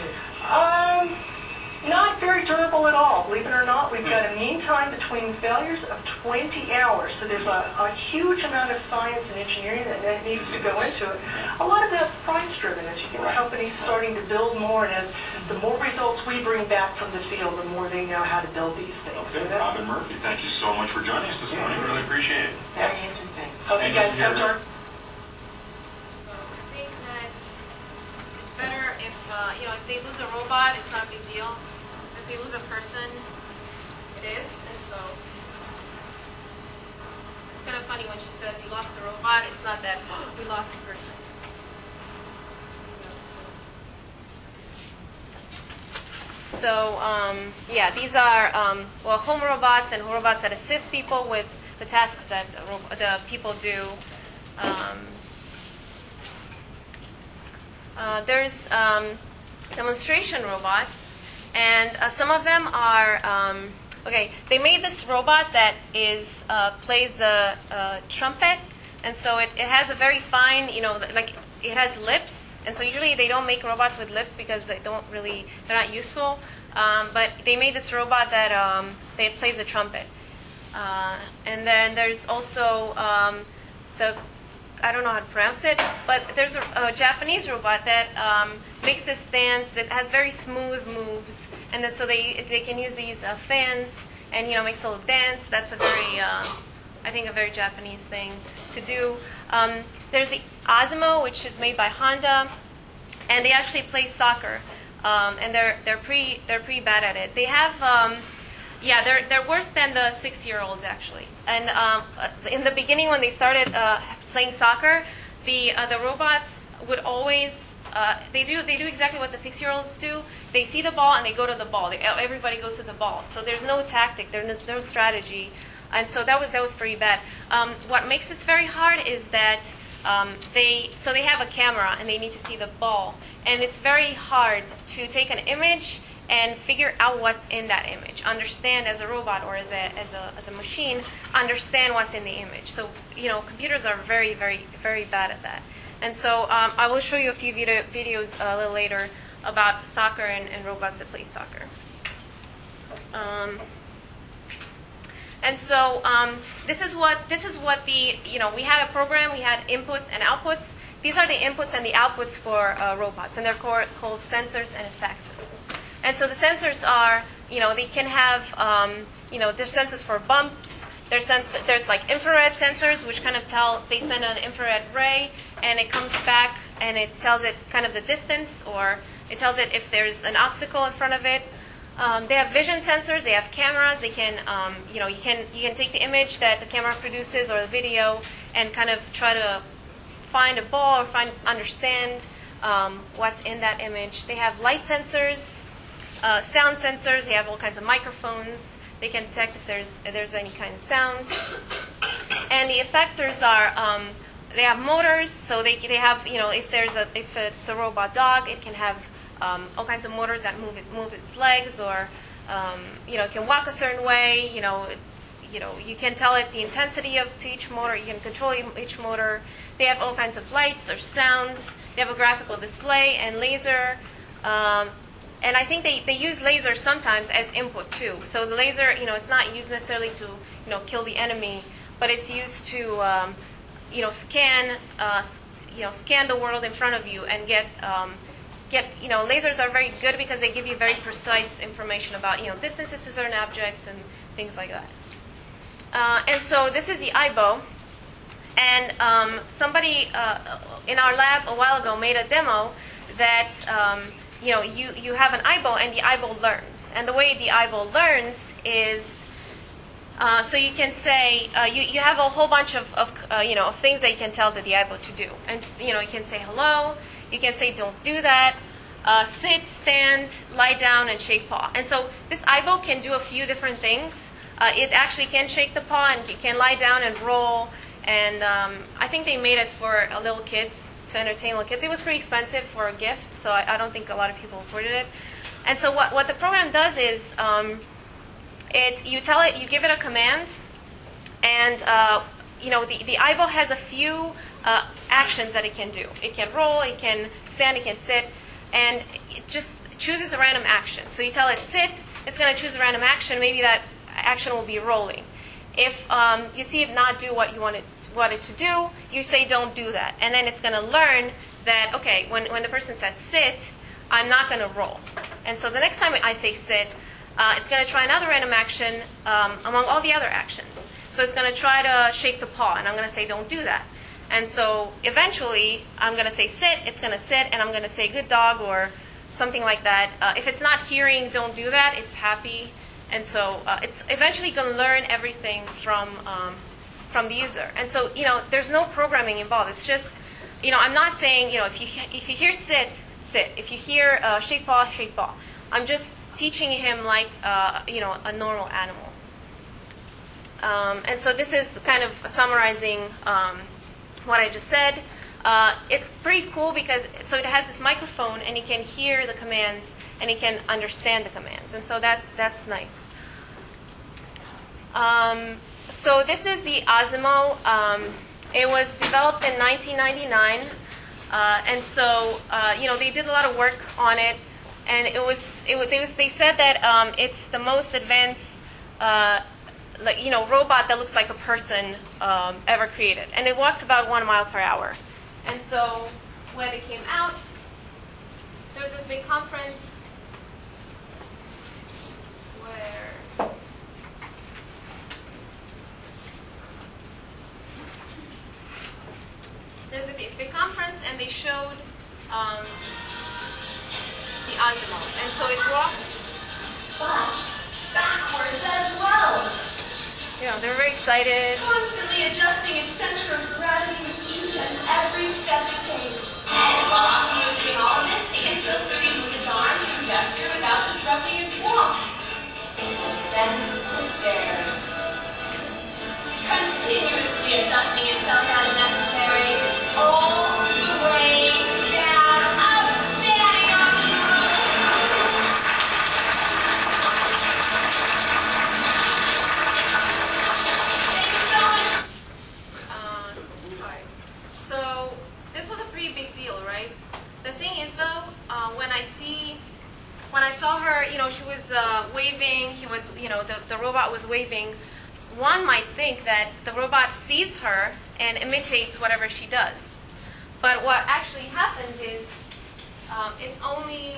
Um, not very durable at all. Believe it or not, we've got a mean time between failures of twenty hours. So there's a, a huge amount of science and engineering that, that needs to go into it. A lot of that's price-driven as you get companies starting to build more, and as the more results we bring back from the field, the more they know how to build these things. Okay, Robin Murphy, thank you so much for joining us this morning. Really appreciate it. Very interesting. Hope you guys come to our I think that it's better if, uh, you know, if they lose a robot, it's not a big deal. If they lose a person, it is. And so it's kind of funny when she says we lost a robot, it's not that we lost a person. So, um, yeah, these are, um, well, home robots and robots that assist people with the tasks that ro- the people do. Um, uh, there's um, demonstration robots, and uh, some of them are, um, okay, they made this robot that is, uh, plays the uh, trumpet, and so it, it has a very fine, you know, like, it has lips. And so usually they don't make robots with lips because they don't really, they're not useful. Um, but they made this robot that um, they plays the trumpet. Uh, and then there's also um, the, I don't know how to pronounce it, but there's a, a Japanese robot that um, makes this dance that has very smooth moves. And then so they they can use these uh, fans and, you know, makes a little dance. That's a very, uh, I think, a very Japanese thing to do. Um, there's the Osmo, which is made by Honda, and they actually play soccer, um, and they're they're pretty they're pretty bad at it. They have, um, yeah, they're they're worse than the six-year-olds actually. And um, in the beginning, when they started uh, playing soccer, the uh, the robots would always uh, they do they do exactly what the six-year-olds do. They see the ball and they go to the ball. They, everybody goes to the ball. So there's no tactic. There's no, no strategy. And so that was that was pretty bad. Um, what makes this very hard is that um, they so they have a camera and they need to see the ball, and it's very hard to take an image and figure out what's in that image. Understand as a robot or as a as a as a machine, understand what's in the image. So you know, computers are very very very bad at that. And so um, I will show you a few video, videos a little later about soccer and, and robots that play soccer. Um, And so um, this is what this is what the you know we had a program, we had inputs and outputs. these are the inputs and the outputs for uh, robots, and they're called, called sensors and effects. And so the sensors are, you know, they can have, um, you know, there's sensors for bumps. There's, sens- there's like infrared sensors, which kind of tell, they send an infrared ray, and it comes back, and it tells it kind of the distance, or it tells it if there's an obstacle in front of it. Um, they have vision sensors. They have cameras. They can, um, you know, you can you can take the image that the camera produces or the video, and kind of try to find a ball or find understand um, what's in that image. They have light sensors, uh, sound sensors. They have all kinds of microphones. They can detect if there's if there's any kind of sound. And the effectors are um, they have motors. So they they have, you know, if there's a if it's a robot dog, it can have um, all kinds of motors that move it move its legs, or um, you know, it can walk a certain way. You know. It's, You know, you can tell it the intensity of to each motor. You can control each motor. They have all kinds of lights or sounds. They have a graphical display and laser. Um, and I think they, they use laser sometimes as input too. So the laser, you know, it's not used necessarily to, you know, kill the enemy, but it's used to, um, you know, scan, uh, you know, scan the world in front of you and get, um, get, you know, lasers are very good because they give you very precise information about, you know, distances to certain objects and things like that. Uh, and so this is the I B O, and um, somebody uh, in our lab a while ago made a demo that um, you know you, you have an I B O and the I B O learns. And the way the I B O learns is uh, so you can say uh, you you have a whole bunch of, of uh, you know of things that you can tell the, the I B O to do, and you know you can say hello, you can say don't do that, uh, sit, stand, lie down, and shake paw. And so this I B O can do a few different things. Uh, it actually can shake the paw, and it can lie down and roll. And um, I think they made it for uh, little kids, to entertain little kids. It was pretty expensive for a gift, so I, I don't think a lot of people afforded it. And so what, what the program does is, um, it you tell it, you give it a command, and uh, you know the, the I B O has a few uh, actions that it can do. It can roll, it can stand, it can sit, and it just chooses a random action. So you tell it sit, it's going to choose a random action. Maybe that action will be rolling. If um, you see it not do what you want it, want it to do, you say don't do that. And then it's going to learn that, okay, when, when the person says sit, I'm not going to roll. And so the next time I say sit, uh, it's going to try another random action um, among all the other actions. So it's going to try to shake the paw, and I'm going to say don't do that. And so eventually I'm going to say sit, it's going to sit, and I'm going to say good dog or something like that. Uh, if it's not hearing don't do that, it's happy. And so uh, it's eventually going to learn everything from um, from the user. And so, you know, there's no programming involved. It's just, you know, I'm not saying, you know, if you if you hear sit, sit. If you hear uh, shake paw, shake paw. I'm just teaching him like, uh, you know, a normal animal. Um, and so this is kind of summarizing um, what I just said. Uh, it's pretty cool because so it has this microphone, and he can hear the commands, and he can understand the commands. And so that's that's nice. Um, so this is the Osimo. Um, it was developed in nineteen ninety-nine, uh, and so uh, you know they did a lot of work on it, and it was it was, it was they said that um, it's the most advanced uh, like you know robot that looks like a person um, ever created, and it walks about one mile per hour. And so when it came out, there was this big conference where there's a big, big conference, and they showed um, the Osimo, and so it walked backwards as well. You know, they're very excited. Constantly adjusting its center of gravity with each and every step it takes. And while Osimo is doing all of this, it can still free move its arms and gesture without disrupting its walk. Then the stairs. Continuously adjusting itself as necessary, all the way down. Outstanding, Osimo! So this was a pretty big deal, right? The thing is, though, uh, when I see, when I saw her, you know, she was uh, waving. He was, you know, the the robot was waving. One might think that the robot sees her and imitates whatever she does. But what actually happens is um, it's only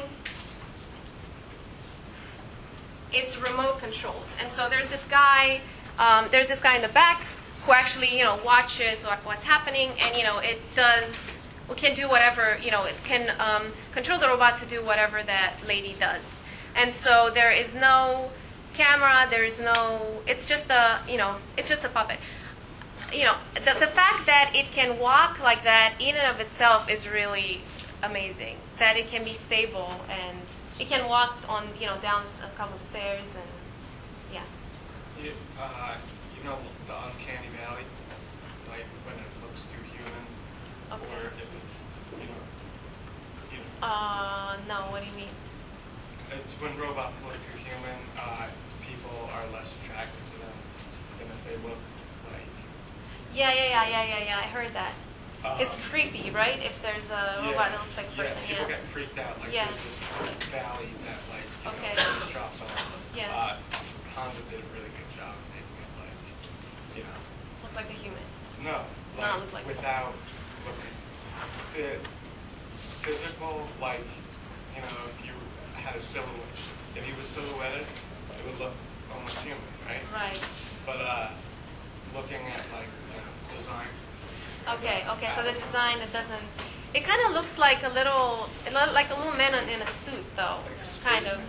it's remote controlled. And so there's this guy, um, there's this guy in the back who actually, you know, watches what, what's happening, and, you know, it does, we can do whatever, you know, it can um, control the robot to do whatever that lady does. And so there is no camera, there is no, it's just a, you know, it's just a puppet. You know, the, the fact that it can walk like that in and of itself is really amazing. That it can be stable, and it can walk on, you know, down a couple of stairs, and yeah. You, uh, you know the uncanny valley, like when it looks too human, Okay. or if it, you know, you know. Uh, no, what do you mean? It's when robots look too human, uh, people are less attracted to them than if they look like. Yeah, yeah, yeah, yeah, yeah, yeah. I heard that. Um, It's creepy, right? If there's a robot that looks like a person, yeah. people yeah. get freaked out. Like Yeah. there's this valley that like you Okay. know just drops off. Yeah. Uh, Honda did a really good job of making it like, you know. Looks like a human. No, No, like, it looks like without looking. The physical, like, you know, if you had a silhouette, if he was silhouetted, it would look almost human, right? Right. But uh, looking at like you know, design. Okay, okay. So the design, it doesn't. It kind of looks like a little, it lo- like a little man in a suit, though. Kind of.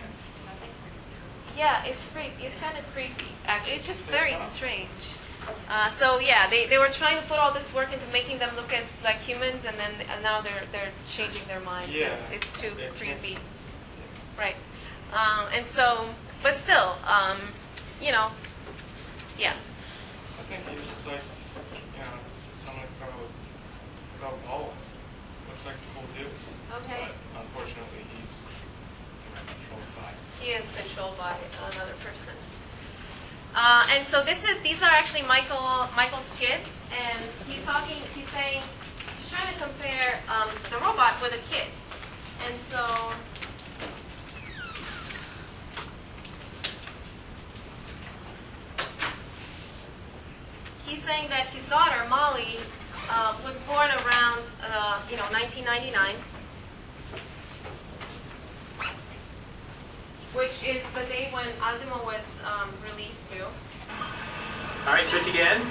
Yeah, it's creepy. It's kind of creepy. Actually, it's just very strange. Uh, so yeah, they they were trying to put all this work into making them look as like humans, and then and now they're they're changing their minds. Yeah. It's, it's too They creepy. can't- Right. Um, and so, but still, um, you know, yeah. I think he's just like, you know, someone throw throw a ball. Looks like a cool dude. Okay. But unfortunately, he's you know, controlled by. He is controlled by another person. Uh, and so this is these are actually Michael Michael's kids, and he's talking. He's saying he's trying to compare um, the robot with a kid, and so. He's saying that his daughter, Molly, uh, was born around, uh, you know, nineteen ninety-nine, which is the day when Osimo was um, released too. All right, switch again.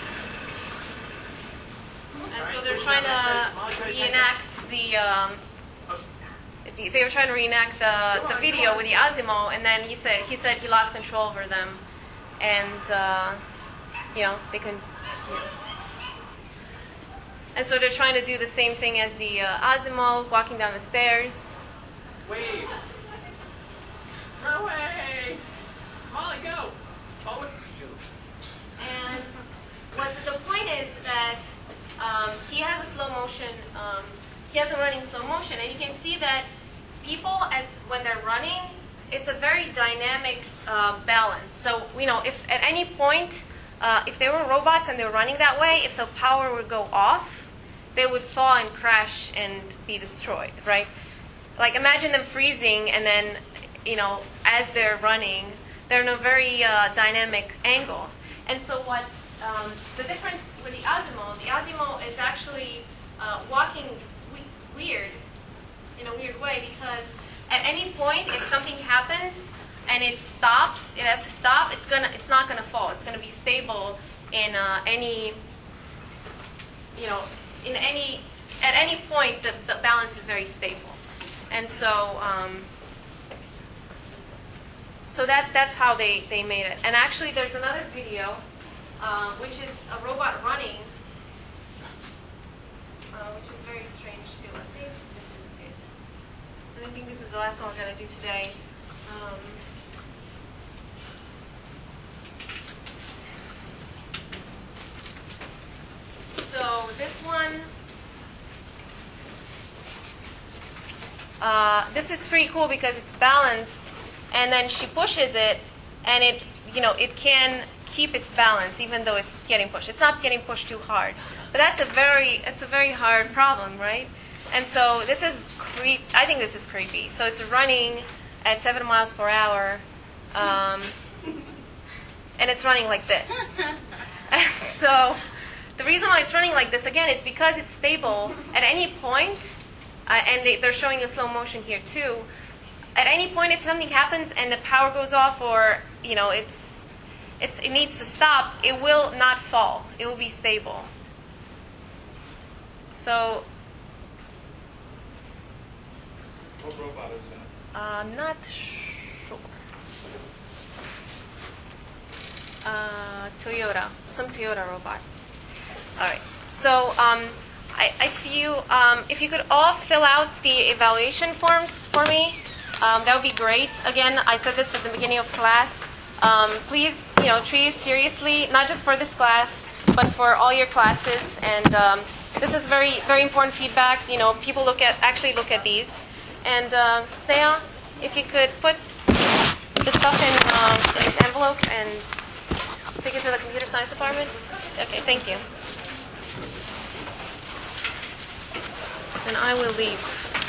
And so they're trying to reenact the, um, the they were trying to reenact the, the video with the Osimo, and then he said he said he lost control over them, and. Uh, You know, they can. You know. And so they're trying to do the same thing as the uh, Osimo, walking down the stairs. Wait. No way. Molly, go. Oh, And what the point is that um, he has a slow motion. Um, he has a running slow motion, and you can see that people, as when they're running, it's a very dynamic uh, balance. So you know, if at any point. Uh, if they were robots and they were running that way, if the power would go off, they would fall and crash and be destroyed, right? Like imagine them freezing and then, you know, as they're running, they're in a very uh, dynamic angle. And so what um, the difference with the Osimo, the Osimo is actually uh, walking we- weird, in a weird way, because at any point, if something happens, and it stops, it has to stop, it's gonna it's not gonna fall. It's gonna be stable in uh, any you know, in any at any point the, the balance is very stable. And so um, so that that's how they, they made it. And actually there's another video uh, which is a robot running, uh, which is very strange too. Let's see if this is it. I think this is the last one we're gonna do today. Um, So this one, uh, this is pretty cool because it's balanced, and then she pushes it, and it, you know, it can keep its balance even though it's getting pushed. It's not getting pushed too hard, but that's a very, it's a very hard problem, right? And so this is creep. I think this is creepy. So it's running at seven miles per hour, um, and it's running like this. So. the reason why it's running like this, again, is because it's stable. At any point, uh, and they, they're showing a slow motion here too, at any point if something happens and the power goes off or, you know, it's, it's, it needs to stop, it will not fall. It will be stable. So, What robot is that? I'm not sure. Uh, Toyota, some Toyota robot. All right. So um, I, I feel um, if you could all fill out the evaluation forms for me, um, that would be great. Again, I said this at the beginning of class. Um, please, you know, treat it seriously, not just for this class, but for all your classes. And um, this is very, very important feedback. You know, people look at actually look at these. And uh, Saya, if you could put the stuff in, um, in this envelope and take it to the computer science department. Okay, thank you. And I will leave.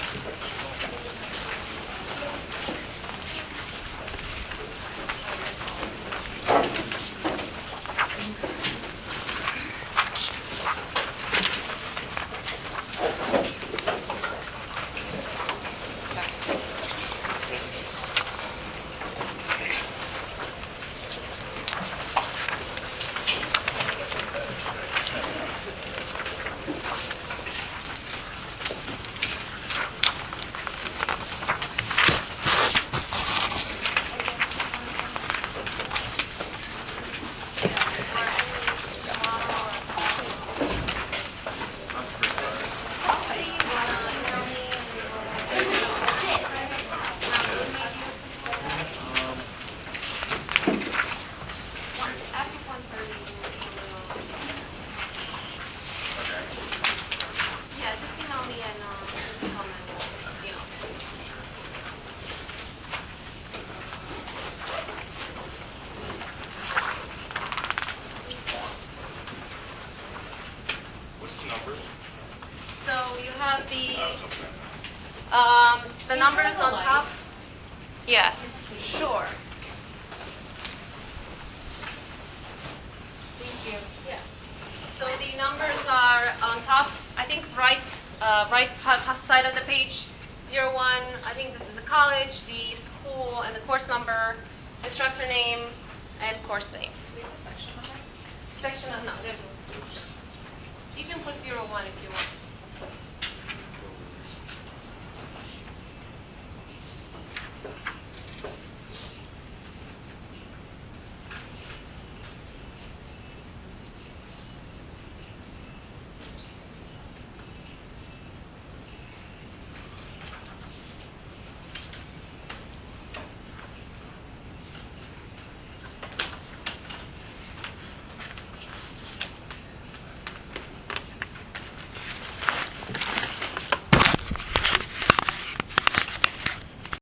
Um, the numbers on top? Yes, sure. Thank you. Yeah. So the numbers are on top, I think right uh, right top side of the page, zero one, I think this is the college, the school, and the course number, instructor name, and course name. Do we have a section on that? Section, uh, no, there's no. You can put zero one if you want.